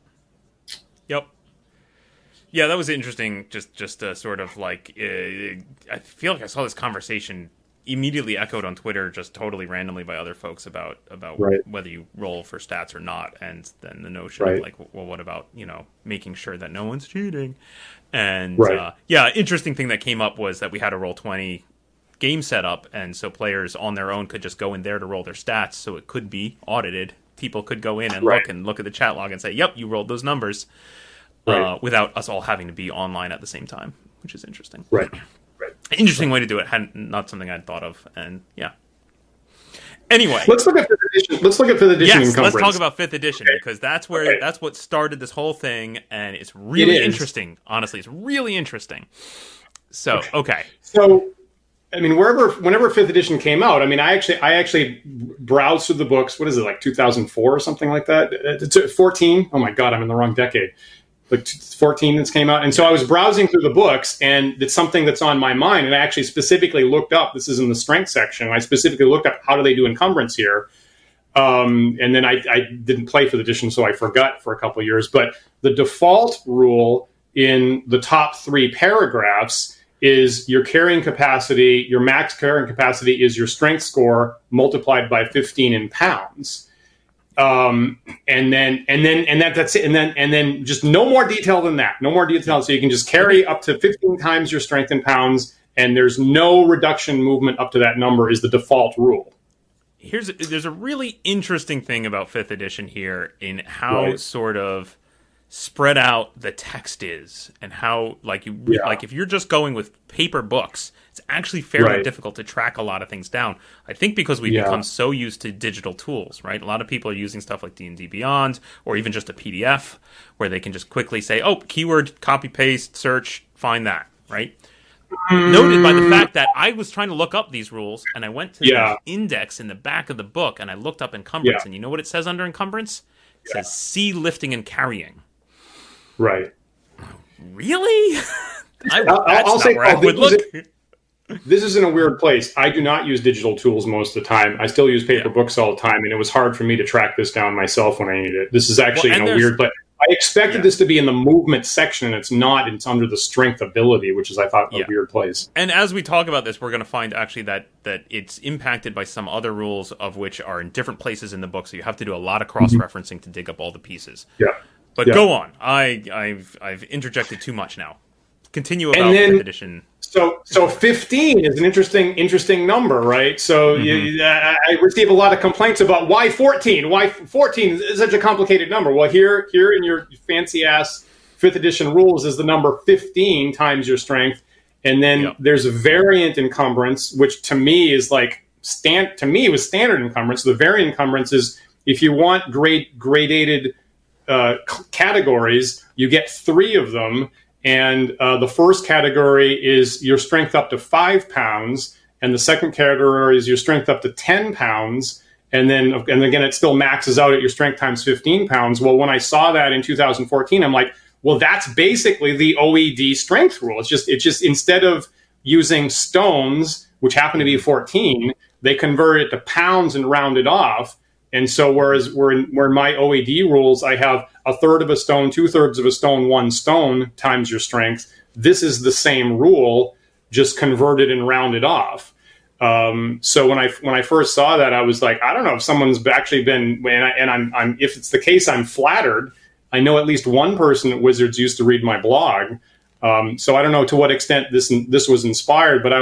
Yeah, that was interesting. Just sort of like, I feel like I saw this conversation immediately echoed on Twitter, just totally randomly by other folks about whether you roll for stats or not, and then the notion of like, well, what about making sure that no one's cheating? And interesting thing that came up was that we had a Roll20 game set up, and so players on their own could just go in there to roll their stats, so it could be audited. People could go in and look at the chat log and say, "Yep, you rolled those numbers," without us all having to be online at the same time, which is interesting. Right. Interesting way to do it. Not something I'd thought of, and Anyway, let's look at 5th edition. Let's look at 5th edition. Yes, let's talk about 5th edition because that's what started this whole thing, and it's really interesting. Honestly, it's really interesting. So, okay. So, I mean, whenever 5th edition came out, I mean, I actually browsed through the books. What is it, like 2004 or something like that? It's 14. Oh my God, I'm in the wrong decade. Like 14 that's came out. And so I was browsing through the books, and it's something that's on my mind. And I actually specifically looked up, this is in the strength section, I specifically looked up how do they do encumbrance here. And then I didn't play 5th edition, so I forgot for a couple of years. But the default rule in the top 3 paragraphs is your carrying capacity, your max carrying capacity is your strength score multiplied by 15 in pounds. And that's it. And then just no more detail than that. No more detail. So you can just carry up to 15 times your strength in pounds, and there's no reduction movement up to that number is the default rule. There's a really interesting thing about 5th edition here in how sort of spread out the text is, and how like if you're just going with paper books, it's actually fairly difficult to track a lot of things down. I think because we've become so used to digital tools, right? A lot of people are using stuff like D&D Beyond, or even just a PDF where they can just quickly say, oh, keyword, copy, paste, search, find that, right? Noted by the fact that I was trying to look up these rules, and I went to the index in the back of the book, and I looked up encumbrance, and you know what it says under encumbrance? It says C, lifting and carrying. Right. Really? I'll say, I would look. This is in a weird place. I do not use digital tools most of the time. I still use paper books all the time, and it was hard for me to track this down myself when I needed it. This is actually in a weird place. I expected this to be in the movement section, and it's not. It's under the strength ability, which is, I thought, a weird place. And as we talk about this, we're going to find actually that it's impacted by some other rules, of which are in different places in the book, so you have to do a lot of cross-referencing to dig up all the pieces. Yeah. But go on. I've interjected too much now. Continue about 5th edition. So 15 is an interesting number, right? So I receive a lot of complaints about why 14. Why 14 is such a complicated number? Well, here in your fancy ass 5th edition rules is the number 15 times your strength, and then there's a variant encumbrance, which to me is like was standard encumbrance. The variant encumbrance is if you want gradated categories, you get 3 of them. And the first category is your strength up to 5 pounds, and the second category is your strength up to 10 pounds, and again it still maxes out at your strength times 15 pounds. Well, when I saw that in 2014, I'm like, well, that's basically the OED strength rule. It's just instead of using stones, which happen to be 14, they convert it to pounds and round it off. And so whereas where in my OED rules, I have 1/3 of a stone, 2/3 of a stone, 1 stone times your strength. This is the same rule, just converted and rounded off. So when I first saw that, I was like, I don't know if someone's actually been, I'm if it's the case, I'm flattered. I know at least one person at Wizards used to read my blog. So I don't know to what extent this was inspired, but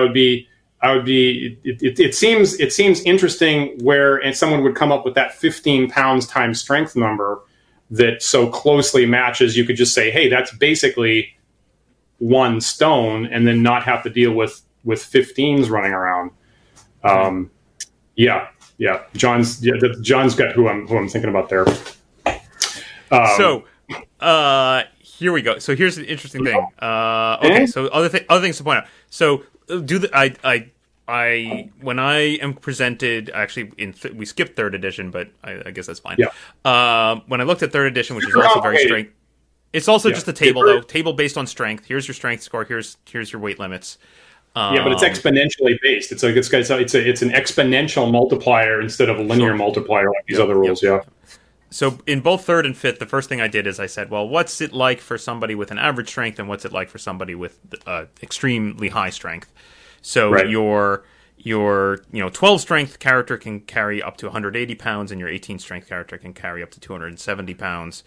it seems interesting and someone would come up with that 15 pounds times strength number that so closely matches. You could just say, hey, that's basically 1 stone, and then not have to deal with 15s running around. John's got who I'm thinking about there. Here we go. So here's the interesting thing. Okay, so other things to point out. So when I am presented, actually, we skipped 3rd edition, but I guess that's fine. Yeah. When I looked at 3rd edition, which is also very strength, it's also just a table, though. Table based on strength. Here's your strength score. Here's your weight limits. But it's exponentially based. It's an exponential multiplier instead of a linear multiplier like these other rules. Yeah. So in both 3rd and 5th, the first thing I did is I said, well, what's it like for somebody with an average strength, and what's it like for somebody with extremely high strength? So your 12 strength character can carry up to 180 pounds, and your 18 strength character can carry up to 270 pounds.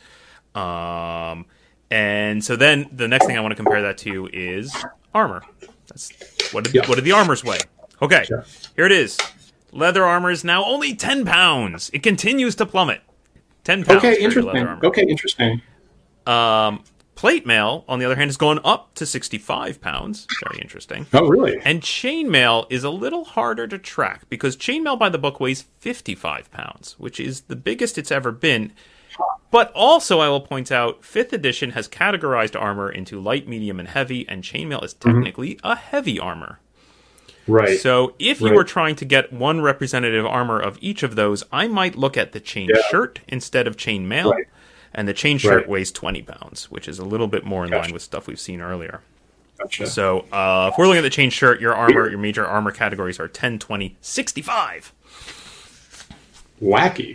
And so then the next thing I want to compare that to is armor. That's what did the armors weigh? Okay, here it is. Leather armor is now only 10 pounds. It continues to plummet. 10 pounds. Okay, interesting. Plate mail, on the other hand, has gone up to 65 pounds. Very interesting. Oh, really? And chainmail is a little harder to track, because chainmail by the book weighs 55 pounds, which is the biggest it's ever been. But also, I will point out, 5th edition has categorized armor into light, medium, and heavy, and chainmail is technically a heavy armor. Right. So if you were trying to get one representative armor of each of those, I might look at the chain shirt instead of chainmail. Right. And the chain shirt weighs 20 pounds, which is a little bit more in line with stuff we've seen earlier. Gotcha. So if we're looking at the chain shirt, your major armor categories are 10, 20, 65. Wacky.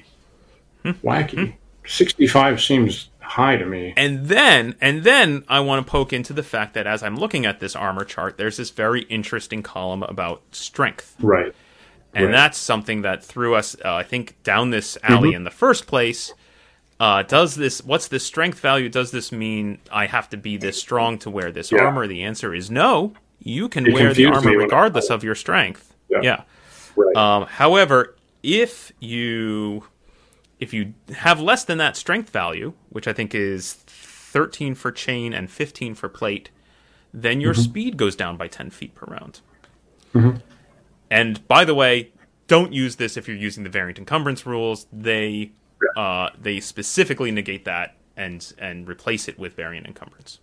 65 seems high to me. And then I want to poke into the fact that as I'm looking at this armor chart, there's this very interesting column about strength. Right. And that's something that threw us, I think, down this alley in the first place. What's this strength value? Does this mean I have to be this strong to wear this armor? The answer is no. You can wear the armor regardless of your strength. Yeah. Right. However, if you have less than that strength value, which I think is 13 for chain and 15 for plate, then your speed goes down by 10 feet per round. And by the way, don't use this if you're using the variant encumbrance rules. They specifically negate that and replace it with variant encumbrance.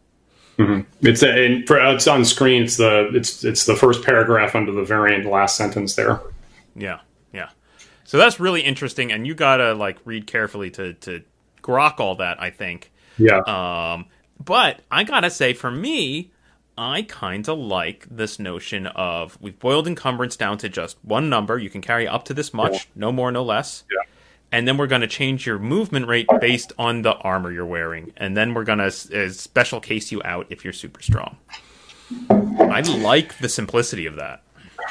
It's on screen. It's the first paragraph under the variant last sentence there. Yeah. So that's really interesting, and you gotta read carefully to grok all that, I think. Yeah. But I gotta say, for me, I kind of like this notion of we've boiled encumbrance down to just one number. You can carry up to this much, no more, no less. Yeah. And then we're going to change your movement rate based on the armor you're wearing. And then we're going to special case you out if you're super strong. I like the simplicity of that.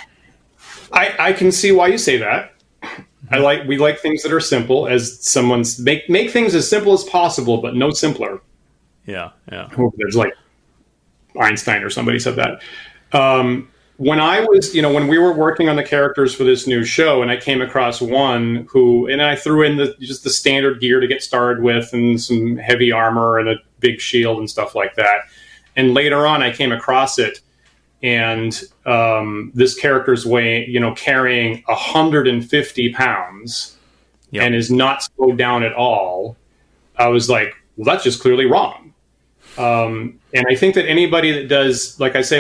I can see why you say that. We like things that are simple. As someone's make things as simple as possible, but no simpler. Yeah. There's like Einstein or somebody said that. When I was, when we were working on the characters for this new show, and I came across one and I threw in just the standard gear to get started with, and some heavy armor and a big shield and stuff like that. And later on, I came across it, and this character's carrying 150 pounds and is not slowed down at all. I was like, well, that's just clearly wrong. And I think that anybody that does, like I say,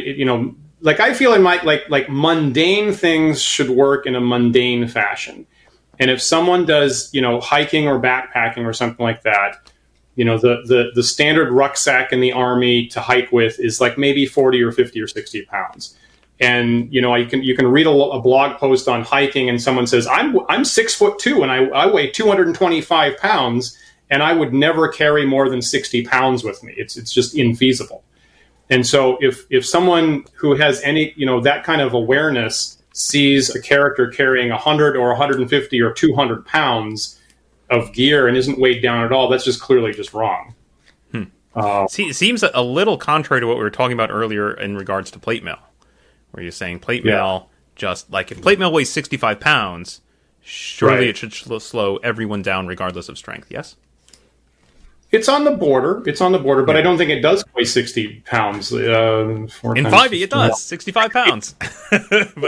I feel like mundane things should work in a mundane fashion. And if someone does, hiking or backpacking or something like that, the standard rucksack in the Army to hike with is like maybe 40 or 50 or 60 pounds. And, you can read a blog post on hiking, and someone says, I'm 6'2" and I weigh 225 pounds, and I would never carry more than 60 pounds with me. It's just infeasible. And so if someone who has any, that kind of awareness sees a character carrying 100 or 150 or 200 pounds of gear and isn't weighed down at all, that's just clearly just wrong. See, it seems a little contrary to what we were talking about earlier in regards to plate mail, where you're saying plate mail, just like if plate mail weighs 65 pounds, surely it should slow everyone down regardless of strength, yes? It's on the border, but I don't think it does weigh 60 pounds. In 5e, it does, 65 pounds. But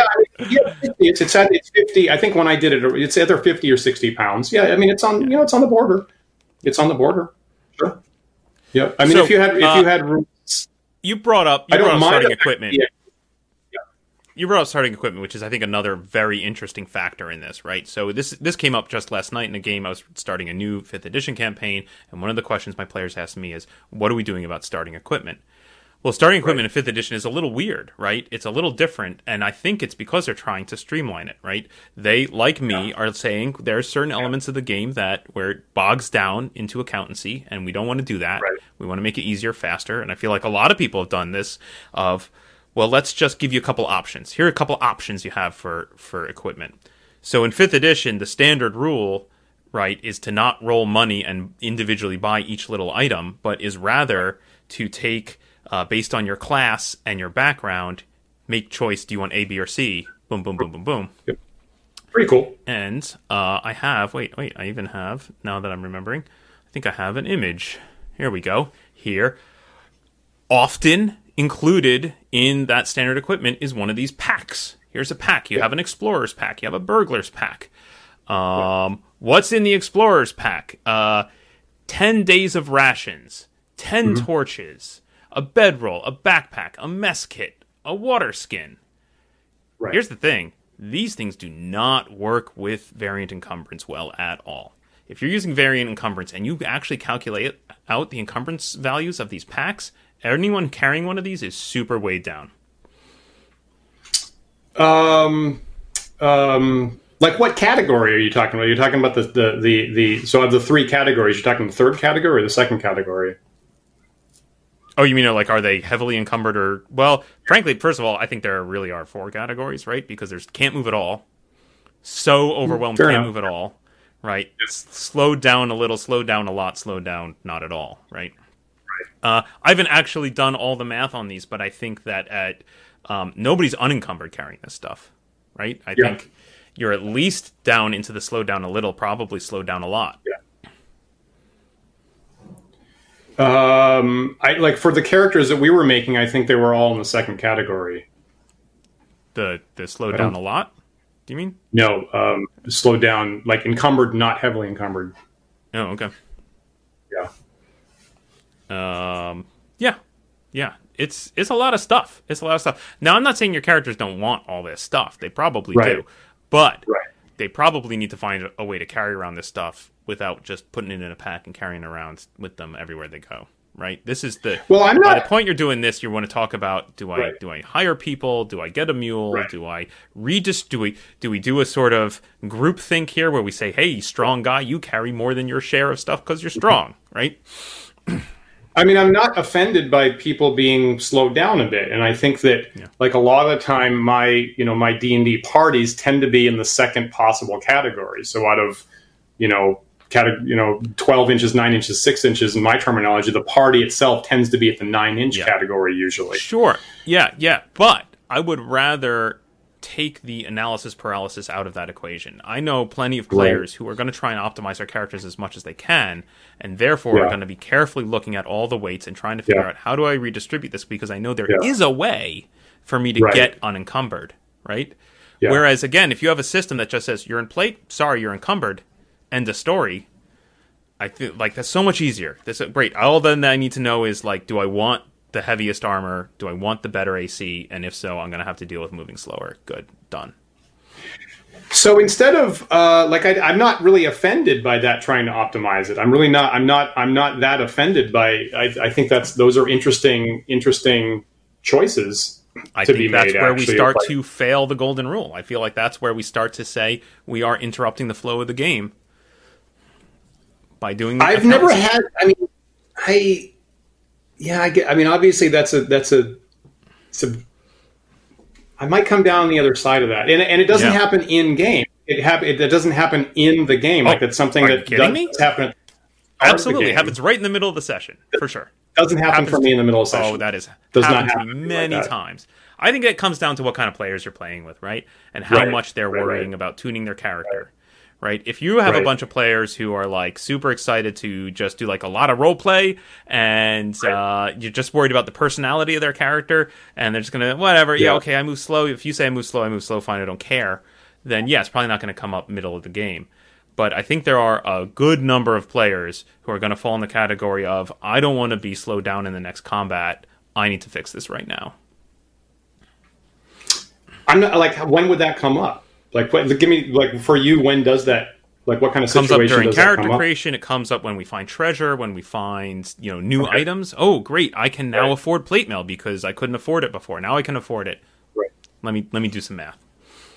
it's 50. I think when I did it, it's either 50 or 60 pounds. Yeah, I mean, it's on, it's on the border. It's on the border. Sure. Yeah. I mean, if you had roots, you brought up starting equipment. Yeah. You brought up starting equipment, which is, I think, another very interesting factor in this, right? So this came up just last night in a game. I was starting a new 5th edition campaign, and one of the questions my players asked me is, what are we doing about starting equipment? Well, starting equipment in 5th edition is a little weird, right? It's a little different, and I think it's because they're trying to streamline it, right? They, like me, are saying there are certain elements of the game where it bogs down into accountancy, and we don't want to do that. Right. We want to make it easier, faster, and I feel like a lot of people have done this of, well, let's just give you a couple options. Here are a couple options you have for equipment. So in 5th edition, the standard rule, right, is to not roll money and individually buy each little item, but is rather to take, based on your class and your background, make choice, do you want A, B, or C? Boom, boom, boom, boom, boom. Yep. Pretty cool. And I have, I even have, now that I'm remembering, I think I have an image. Here we go. Here. Often included in that standard equipment is one of these packs. Here's a pack. You have an explorer's pack. You have a burglar's pack. What's in the explorer's pack? 10 days of rations, 10 torches, a bedroll, a backpack, a mess kit, a water skin. Right. Here's the thing. These things do not work with variant encumbrance well at all. If you're using variant encumbrance and you actually calculate out the encumbrance values of these packs, anyone carrying one of these is super weighed down. Like what category are you talking about? You're talking about so of the 3 categories, you're talking the 3rd category or the 2nd category? Oh, you mean like, are they heavily encumbered or, well, frankly, first of all, I think there really are 4 categories, right? Because there's can't move at all. So overwhelmed, can't move at all, right? Yep. Slowed down a little, slowed down a lot, slowed down not at all, right? I haven't actually done all the math on these, but I think that nobody's unencumbered carrying this stuff, right? I think you're at least down into the slow down a little, probably slow down a lot. Yeah. I like for the characters that we were making, I think they were all in the 2nd category. The slow down a lot? Do you mean? No, slow down, like encumbered, not heavily encumbered. Oh, okay. Yeah. Yeah. It's a lot of stuff. Now, I'm not saying your characters don't want all this stuff. They probably do. But they probably need to find a way to carry around this stuff without just putting it in a pack and carrying it around with them everywhere they go, right? This is the I'm not. By the point you're doing this, you want to talk about do I hire people? Do I get a mule? Right. Do I do we do a sort of group think here where we say, hey, strong guy, you carry more than your share of stuff because you're strong, right? I mean, I'm not offended by people being slowed down a bit, and I think that like a lot of the time, my D&D parties tend to be in the second possible category. So out of 12 inches, 9 inches, 6 inches, in my terminology, the party itself tends to be at the 9-inch category usually. Sure, yeah, but I would rather take the analysis paralysis out of that equation. I know plenty of players who are going to try and optimize their characters as much as they can, and therefore are going to be carefully looking at all the weights and trying to figure out how do I redistribute this, because I know there is a way for me to get unencumbered, right? Yeah. Whereas, again, if you have a system that just says, you're in plate, sorry, you're encumbered, end of story, I feel like that's so much easier. That's great. All then I need to know is, like, do I want the heaviest armor? Do I want the better AC? And if so, I'm going to have to deal with moving slower. Good. Done. So instead of I'm not really offended by that trying to optimize it. I'm really not. I'm not that offended by. I think those are interesting choices. I think that's where we start to fail the golden rule. I feel like that's where we start to say we are interrupting the flow of the game by doing. I've never had. I get. I mean, obviously that's a. I might come down on the other side of that, and it doesn't happen in game. It doesn't happen in the game. Like it's something that does happen. Absolutely, happens right in the middle of the session for sure. Doesn't happen for me in the middle of the session. Oh, that does not happen to me many times. I think it comes down to what kind of players you're playing with, right, and how much they're worrying about tuning their character. Right. If you have a bunch of players who are like super excited to just do like a lot of role play, and you're just worried about the personality of their character, and they're just gonna whatever. Yeah, okay, I move slow. If you say I move slow, fine, I don't care. Then it's probably not going to come up middle of the game. But I think there are a good number of players who are going to fall in the category of I don't want to be slowed down in the next combat. I need to fix this right now. I'm not like. When would that come up? Like, give me like for you. When does that? Like, what kind of situation comes up during does character that come creation? It comes up when we find treasure, when we find new items. Oh, great! I can now afford plate mail because I couldn't afford it before. Now I can afford it. Right. Let me do some math.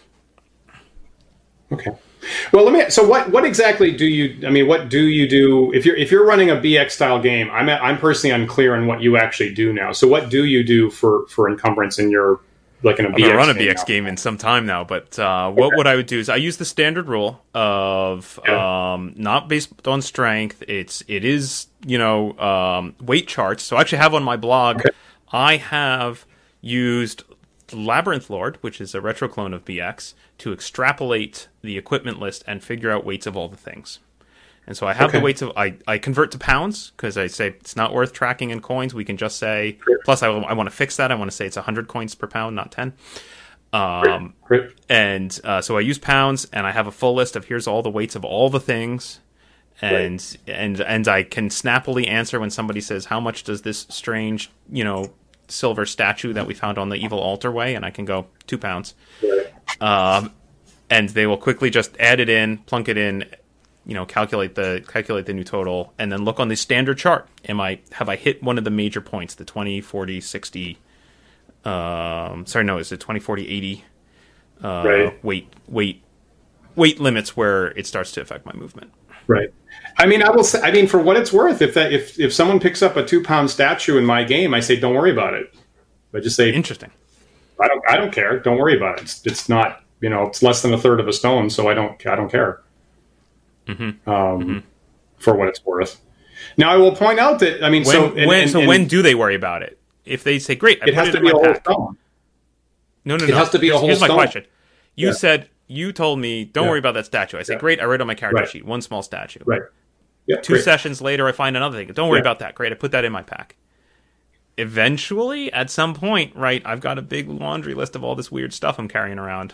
Okay. Well, So what exactly do you? I mean, what do you do if you're running a BX style game? I'm personally unclear on what you actually do now. So what do you do for encumbrance in your like in a BX I'm gonna run a BX game in some time now, but what I would do is I use the standard rule of not based on strength. It is weight charts. So I actually have on my blog, I have used Labyrinth Lord, which is a retro clone of BX, to extrapolate the equipment list and figure out weights of all the things. And so I have the weights of I convert to pounds because I say it's not worth tracking in coins. We can just say plus I want to fix that. I want to say it's 100 coins per pound, not 10. And so I use pounds, and I have a full list of here's all the weights of all the things, and I can snappily answer when somebody says how much does this strange silver statue that we found on the evil altar weigh, and I can go 2 pounds. And they will quickly just add it in, plunk it in. Calculate the new total, and then look on the standard chart. Have I hit one of the major points, the 20, 40, 60? Is it 20, 40, 80? Weight limits where it starts to affect my movement. Right. I mean, I will say. I mean, for what it's worth, if someone picks up a 2-pound statue in my game, I say, don't worry about it. I just say, interesting. I don't care. Don't worry about it. It's not. It's less than a third of a stone, so I don't care. For what it's worth. Now, I will point out that when do they worry about it? If they say, "Great, it has to be a whole stone." No. It has to be a whole stone. Here's my question: you told me, "Don't worry about that statue." I say, "Great, I write on my character sheet one small statue." Right. Yeah, 2 sessions later, I find another thing. Don't worry about that. Great, I put that in my pack. Eventually, at some point, right, I've got a big laundry list of all this weird stuff I'm carrying around.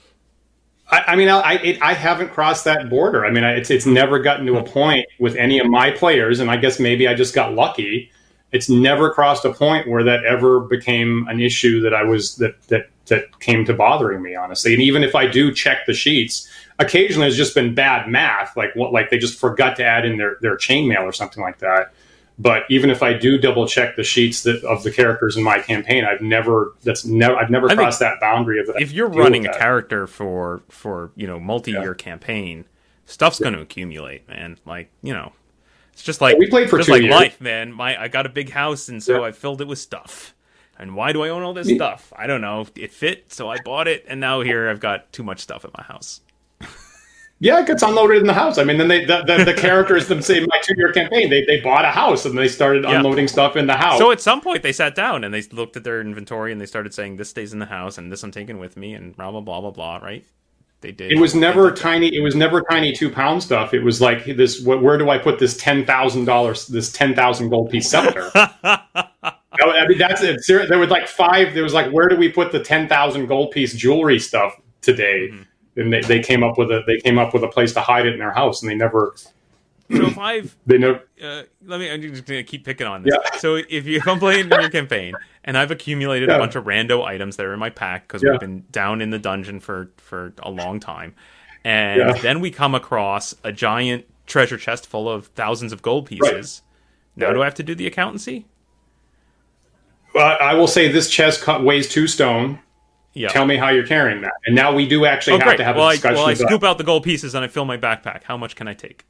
I haven't crossed that border. I mean, it's never gotten to a point with any of my players, and I guess maybe I just got lucky. It's never crossed a point where that ever became an issue that came to bothering me, honestly. And even if I do check the sheets, occasionally it's just been bad math, like they just forgot to add in their chainmail or something like that. But even if I do double check the sheets of the characters in my campaign, I've never crossed that boundary of that. If you're running a character for multi-year campaign, stuff's going to accumulate, man. Like, it's just like we played for 2 years. Life, man. I got a big house, and so I filled it with stuff. And why do I own all this stuff? I don't know. It fit, so I bought it, and now here I've got too much stuff at my house. Yeah, it gets unloaded in the house. I mean, then the characters themselves, in my 2-year campaign, they bought a house and they started unloading stuff in the house. So at some point they sat down and they looked at their inventory and they started saying, this stays in the house and this I'm taking with me and blah, blah, blah, blah, blah, right? They did. It was never tiny. It was never tiny 2-pound stuff. It was like this. Where do I put this $10,000? This 10,000 gold piece scepter? I mean, that's it. There was like 5. There was like, where do we put the 10,000 gold piece jewelry stuff today? Mm-hmm. And they came up with a place to hide it in their house, and they never. So if I've I'm just gonna keep picking on this. Yeah. So if I'm playing in your campaign and I've accumulated a bunch of rando items that are in my pack because we've been down in the dungeon for a long time, and then we come across a giant treasure chest full of thousands of gold pieces. Right. Now do I have to do the accountancy? I will say this chest weighs 2 stone. Yeah. Tell me how you're carrying that. And now we do actually have to have a discussion. I scoop out the gold pieces and I fill my backpack. How much can I take?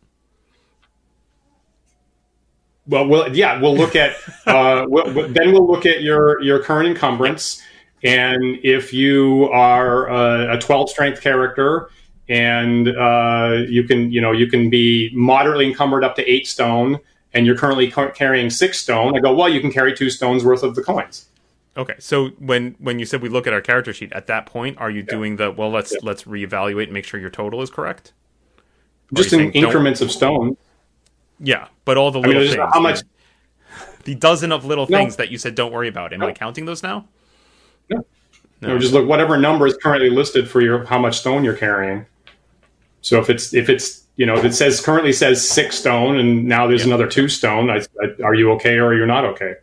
Well, we'll look at then we'll look at your current encumbrance, and if you are a 12 strength character and you can be moderately encumbered up to 8 stone, and you're currently carrying 6 stone, I go, well, you can carry 2 stones worth of the coins. Okay, so when you said we look at our character sheet, at that point, are you doing let's reevaluate and make sure your total is correct? Just in increments of stone. Yeah, but all the little things. How much? The dozen of little things that you said don't worry about. Am I counting those now? No, just look whatever number is currently listed for how much stone you're carrying. So if it's if it currently says 6 stone and now there's another 2 stone, are you okay or you're not okay?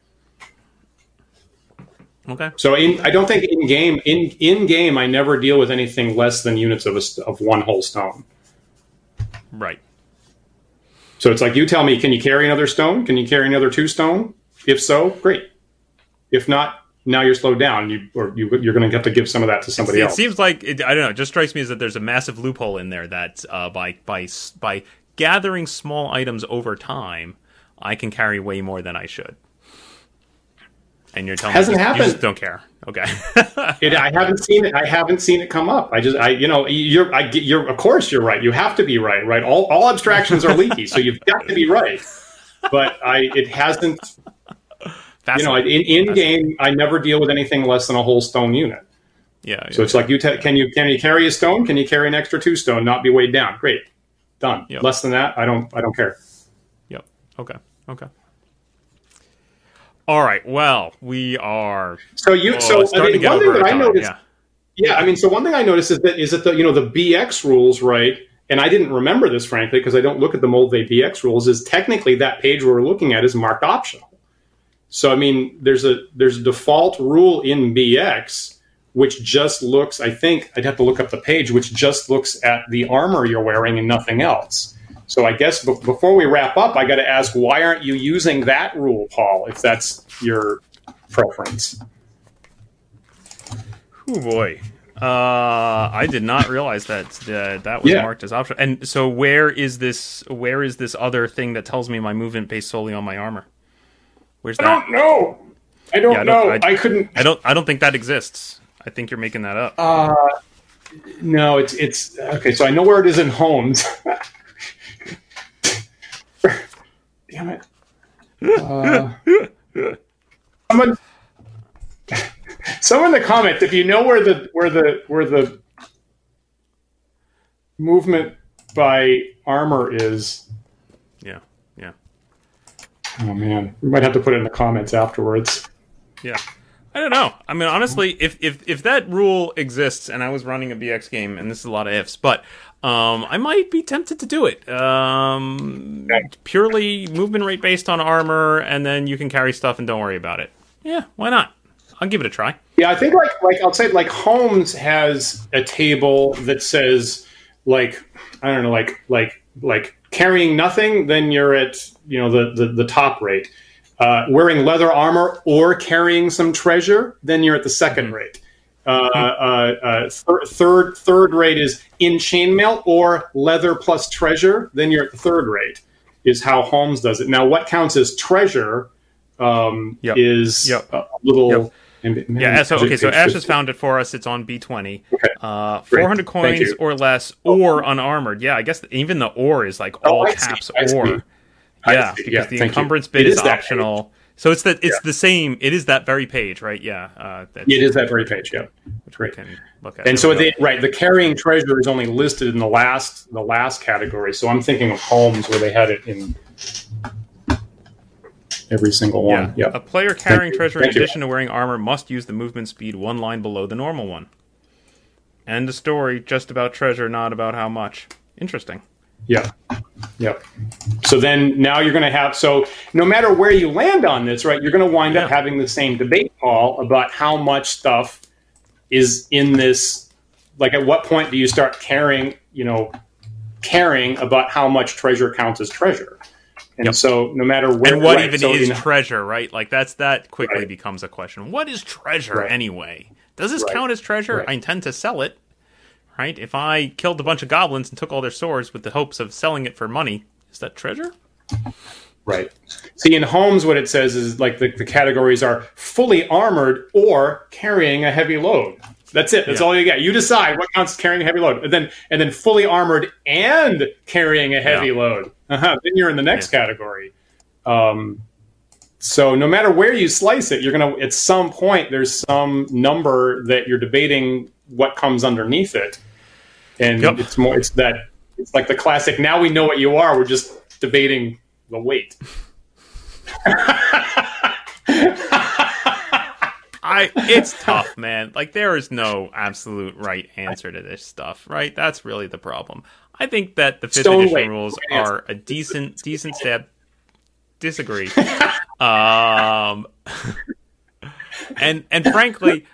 Okay. So I don't think in game I never deal with anything less than units of 1 whole stone. Right. So it's like, you tell me, can you carry another stone? Can you carry another 2 stone? If so, great. If not, now you're slowed down. You're going to have to give some of that to somebody else. It seems like I don't know. It just strikes me as that there's a massive loophole in there that by gathering small items over time, I can carry way more than I should. And you're telling me you just don't care. Okay. I haven't seen it. I haven't seen it come up. You're of course you're right. You have to be right, right? All abstractions are leaky, so you've got to be right. But it hasn't. In game, I never deal with anything less than a whole stone unit. Yeah. So it's like can you carry a stone? Can you carry an extra 2 stone? Not be weighed down. Great, done. Yep. Less than that, I don't care. Yep. Okay. All right. Well, we are. One thing that I noticed. So one thing I noticed is that the BX rules, right? And I didn't remember this, frankly, because I don't look at the Moldvay BX rules. Is technically that page we're looking at is marked optional. So I mean, there's a default rule in BX which just looks. I think I'd have to look up the page, which just looks at the armor you're wearing and nothing else. So I guess before we wrap up, I got to ask, why aren't you using that rule, Paul, if that's your preference? Oh, boy. I did not realize that was marked as optional. And so where is this other thing that tells me my movement based solely on my armor? Where's that? I don't know. I don't know. I couldn't. I don't think that exists. I think you're making that up. No, it's okay. So I know where it is in Homes. Damn it! Someone in the comment, if you know where the movement by armor is. Yeah. Oh man, we might have to put it in the comments afterwards. Yeah. I don't know. I mean, honestly, if that rule exists, and I was running a BX game, and this is a lot of ifs, but I might be tempted to do it. Purely movement rate based on armor, and then you can carry stuff and don't worry about it. Yeah, why not? I'll give it a try. Yeah, I think I'll say Homes has a table that says I don't know, Carrying nothing, then you're at the top rate. Wearing leather armor or carrying some treasure, then you're at the second rate. Third rate is in chainmail or leather plus treasure, then you're at the third rate, is how Holmes does it. Now, what counts as treasure is a little... So Ash has found it for us. It's on B20. Okay. 400 coins or less, or unarmored. Yeah, I guess even the or is like all caps or. Yeah, because the encumbrance bit is optional. So it's the same. It is that very page, right? Yeah. It is that very page. Yeah. Which we can look at. And so the carrying treasure is only listed in the last category. So I'm thinking of Holmes where they had it in every single one. Yeah. A player carrying treasure in addition to wearing armor must use the movement speed one line below the normal one. End of story. Just about treasure, not about how much. Interesting. Yeah. So then now you're going to have, so no matter where you land on this, right, you're going to wind up having the same debate, Paul, about how much stuff is in this. Like, at what point do you start caring about how much treasure counts as treasure? And so no matter where... And what is treasure, right? Like, that quickly becomes a question. What is treasure anyway? Does this count as treasure? I intend to sell it. Right? If I killed a bunch of goblins and took all their swords with the hopes of selling it for money, is that treasure? Right. See, in Holmes, what it says is like the categories are fully armored or carrying a heavy load. That's it. That's all you get. You decide what counts as carrying a heavy load, and then fully armored and carrying a heavy load. Then you're in the next category. So no matter where you slice it, you're gonna at some point there's some number that you're debating what comes underneath it, and it's like the classic. Now we know what you are. We're just debating the weight. It's tough, man. Like, there is no absolute right answer to this stuff, right? That's really the problem. I think that the 5th edition rules are a decent step. Disagree. And frankly,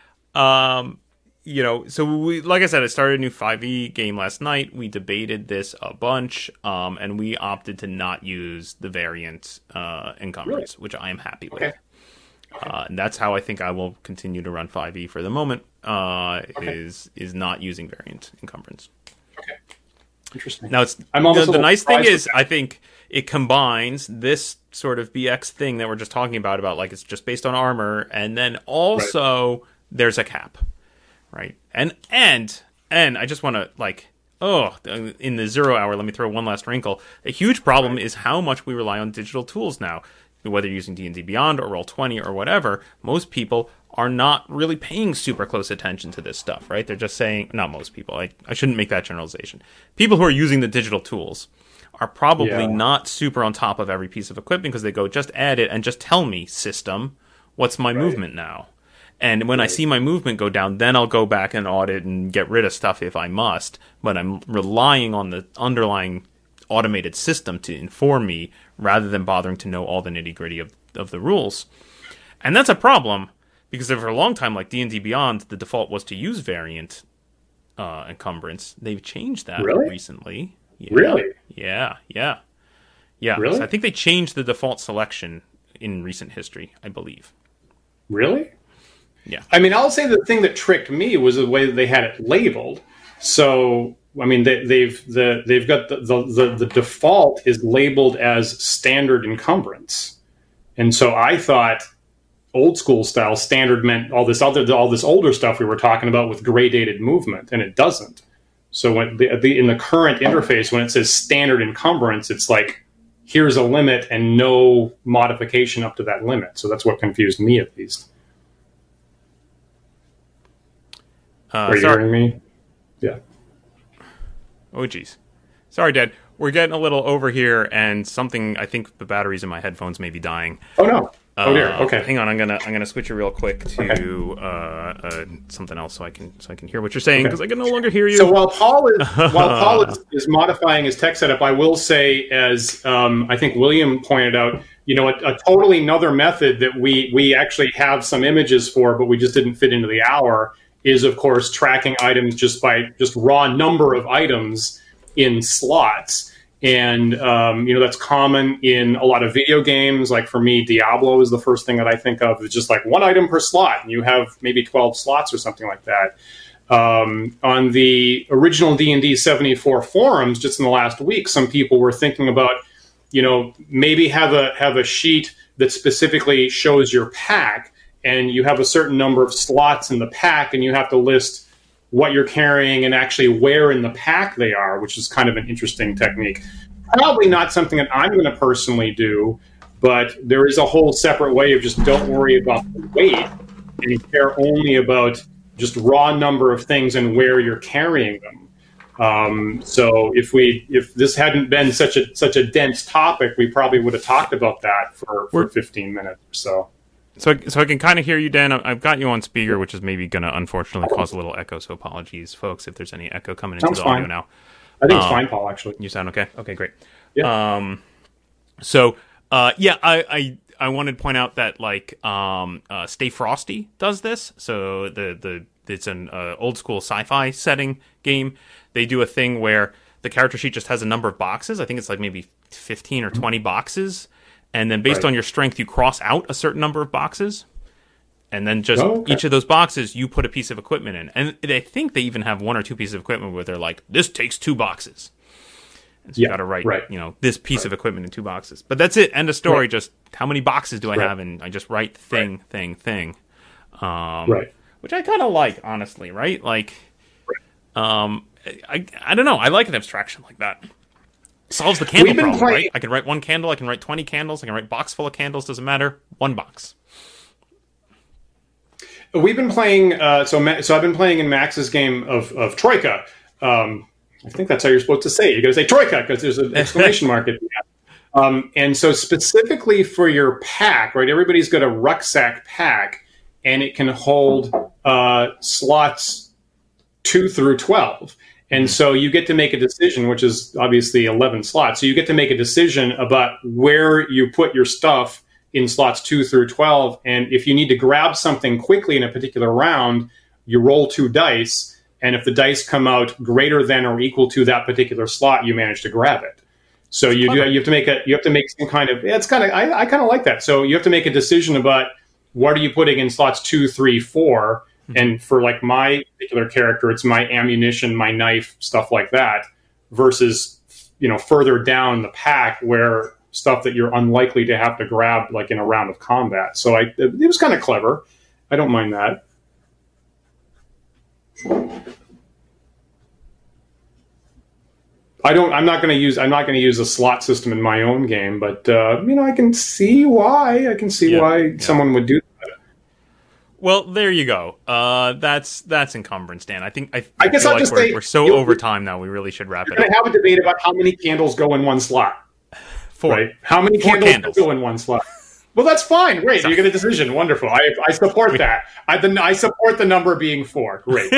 so we, like I said, I started a new 5e game last night. We debated this a bunch, and we opted to not use the variant encumbrance, which I am happy with. And that's how I think I will continue to run 5e for the moment, is not using variant encumbrance. Okay. Interesting. Now, the nice thing is, I think it combines this sort of BX thing that we're just talking about like it's just based on armor, and then also there's a cap, right? And I just want to in the 0 hour, let me throw one last wrinkle. A huge problem is how much we rely on digital tools now. Whether you're using D&D Beyond or Roll20 or whatever, most people are not really paying super close attention to this stuff, right? They're just saying, not most people, I shouldn't make that generalization. People who are using the digital tools are probably not super on top of every piece of equipment because they go, just add it and just tell me, system, what's my movement now? And when I see my movement go down, then I'll go back and audit and get rid of stuff if I must. But I'm relying on the underlying automated system to inform me rather than bothering to know all the nitty-gritty of the rules. And that's a problem because for a long time, like D&D Beyond, the default was to use variant encumbrance. They've changed that recently. Yeah. Really? Yeah. Really? So I think they changed the default selection in recent history, I believe. Really? Yeah. I mean, I'll say the thing that tricked me was the way that they had it labeled. So, I mean, they've got the default is labeled as standard encumbrance, and so I thought old school style standard meant all this older stuff we were talking about with gradated movement, and it doesn't. So when in the current interface, when it says standard encumbrance, it's like here's a limit and no modification up to that limit. So that's what confused me, at least. Are you hearing me? Yeah. Oh, geez. Sorry, Dad. We're getting a little over here, and I think the batteries in my headphones may be dying. Oh, no. Oh, dear. Okay. Hang on. I'm gonna switch it real quick to something else so I can hear what you're saying, because I can no longer hear you. So while Paul is modifying his tech setup, I will say, as I think William pointed out, a totally another method that we actually have some images for, but we just didn't fit into the hour, is, of course, tracking items just by raw number of items in slots. And, that's common in a lot of video games. Like for me, Diablo is the first thing that I think of. It's just like one item per slot, and you have maybe 12 slots or something like that. On the original D&D 74 forums, just in the last week, some people were thinking about, maybe have a sheet that specifically shows your pack, and you have a certain number of slots in the pack, and you have to list what you're carrying and actually where in the pack they are, which is kind of an interesting technique. Probably not something that I'm going to personally do, but there is a whole separate way of just don't worry about the weight and care only about just raw number of things and where you're carrying them. So if this hadn't been such a dense topic, we probably would have talked about that for 15 minutes or so. So I can kind of hear you, Dan. I've got you on speaker, which is maybe going to unfortunately cause a little echo. So apologies, folks, if there's any echo coming into the audio now. I think it's fine, Paul. Actually, you sound okay. Okay, great. Yeah. I wanted to point out that Stay Frosty does this. So it's an old school sci-fi setting game. They do a thing where the character sheet just has a number of boxes. I think it's like maybe 15 or 20 boxes. And then based on your strength, you cross out a certain number of boxes. And then each of those boxes, you put a piece of equipment in. And I think they even have one or two pieces of equipment where they're like, this takes 2 boxes. And so you got to write, this piece of equipment in 2 boxes. But that's it. End of story. Right. Just how many boxes do I have? And I just write thing. Which I kind of like, honestly, right? Like, I don't know. I like an abstraction like that. Solves the candle problem, right? I can write 1 candle, I can write 20 candles, I can write a box full of candles, doesn't matter. 1 box. We've been playing, so I've been playing in Max's game of Troika. I think that's how you're supposed to say it. You're going to say Troika, because there's an exclamation mark at the end. And so specifically for your pack, right, everybody's got a rucksack pack, and it can hold slots 2 through 12. And so you get to make a decision, which is obviously 11 slots. So you get to make a decision about where you put your stuff in slots 2 through 12. And if you need to grab something quickly in a particular round, you roll 2 dice. And if the dice come out greater than or equal to that particular slot, you manage to grab it. So you have to make some kind of, I kind of like that. So you have to make a decision about what are you putting in slots 2, 3, 4. And for like my particular character, it's my ammunition, my knife, stuff like that, versus, further down the pack where stuff that you're unlikely to have to grab like in a round of combat. So it was kind of clever. I don't mind that. I'm not going to use a slot system in my own game, but I can see why. Someone would do that. Well, there you go. That's encumbrance, Dan. I guess feel I'll just say we're so over time now. We really should wrap it up. We're going to have a debate about how many candles go in 1 slot. 4. Right? How many candles go in 1 slot? Well, that's fine. Great. You get a decision. Wonderful. I support that. I support the number being 4. Great.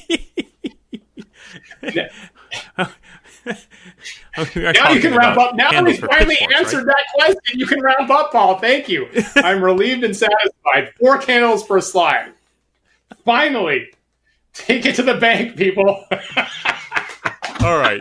Now you can wrap up. Now we finally answered that question. You can wrap up, Paul. Thank you. I'm relieved and satisfied. 4 candles per slide. Finally. Take it to the bank, people. All right.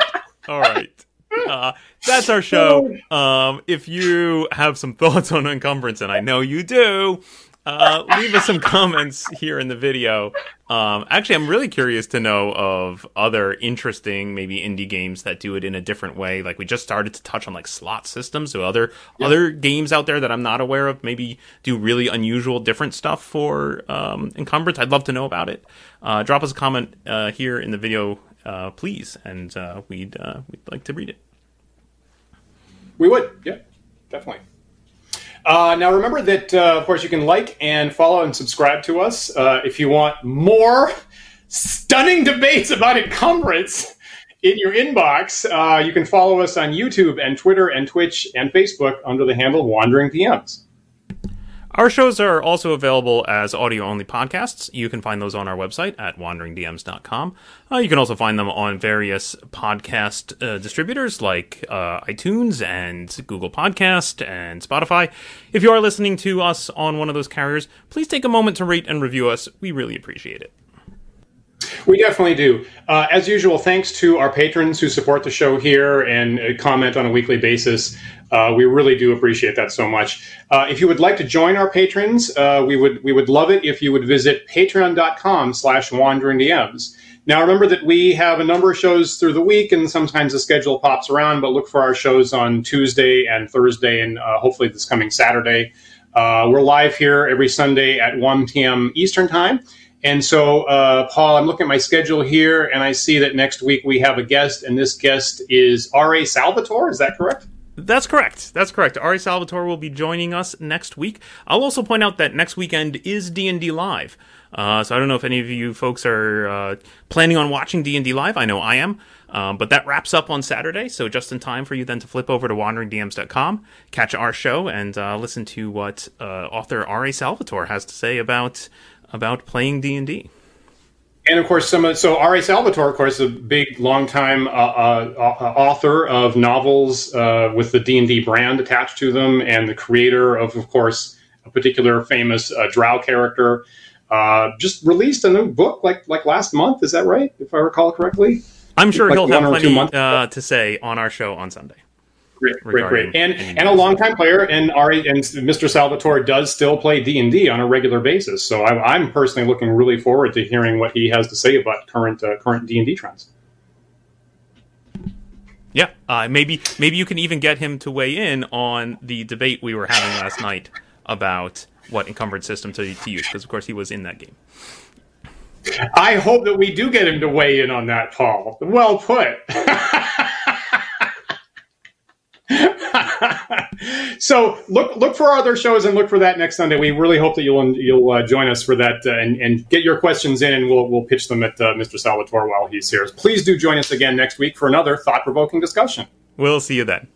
That's our show. If you have some thoughts on encumbrance, and I know you do, leave us some comments here in the video. Actually, I'm really curious to know of other interesting, maybe indie games that do it in a different way. Like we just started to touch on like slot systems. So other games out there that I'm not aware of maybe do really unusual, different stuff for encumbrance. I'd love to know about it. Drop us a comment here in the video, please, and we'd like to read it. We would, yeah, definitely. Now, remember that, of course, you can like and follow and subscribe to us. If you want more stunning debates about encumbrance in your inbox, you can follow us on YouTube and Twitter and Twitch and Facebook under the handle Wandering DMs. Our shows are also available as audio-only podcasts. You can find those on our website at wanderingdms.com. You can also find them on various podcast distributors like iTunes and Google Podcast and Spotify. If you are listening to us on one of those carriers, please take a moment to rate and review us. We really appreciate it. We definitely do. As usual, thanks to our patrons who support the show here and comment on a weekly basis. We really do appreciate that so much. If you would like to join our patrons, we would love it if you would visit patreon.com/wanderingdms. Now, remember that we have a number of shows through the week, and sometimes the schedule pops around, but look for our shows on Tuesday and Thursday, and hopefully this coming Saturday. We're live here every Sunday at 1 p.m. Eastern Time. And so, Paul, I'm looking at my schedule here, and I see that next week we have a guest, and this guest is R.A. Salvatore. Is that correct? That's correct. R.A. Salvatore will be joining us next week. I'll also point out that next weekend is D&D Live. So I don't know if any of you folks are planning on watching D&D Live. I know I am. But that wraps up on Saturday, so just in time for you then to flip over to wanderingdms.com, catch our show, and listen to what author R.A. Salvatore has to say about playing D&D. And of course, so R.A. Salvatore, of course, a big, long-time author of novels with the D&D brand attached to them, and the creator of course, a particular famous drow character. Just released a new book like last month. Is that right? If I recall correctly, I'm sure he'll have plenty to say on our show on Sunday. Great. And a longtime player, and Mr. Salvatore does still play D&D on a regular basis. So I'm personally looking really forward to hearing what he has to say about current D&D trends. Yeah, maybe you can even get him to weigh in on the debate we were having last night about what encumbered system to use, because of course he was in that game. I hope that we do get him to weigh in on that, Paul. Well put. So look for our other shows and look for that next Sunday. We really hope that you'll join us for that and get your questions in, and we'll pitch them at Mr. Salvatore while he's here. Please do join us again next week for another thought-provoking discussion. We'll see you then.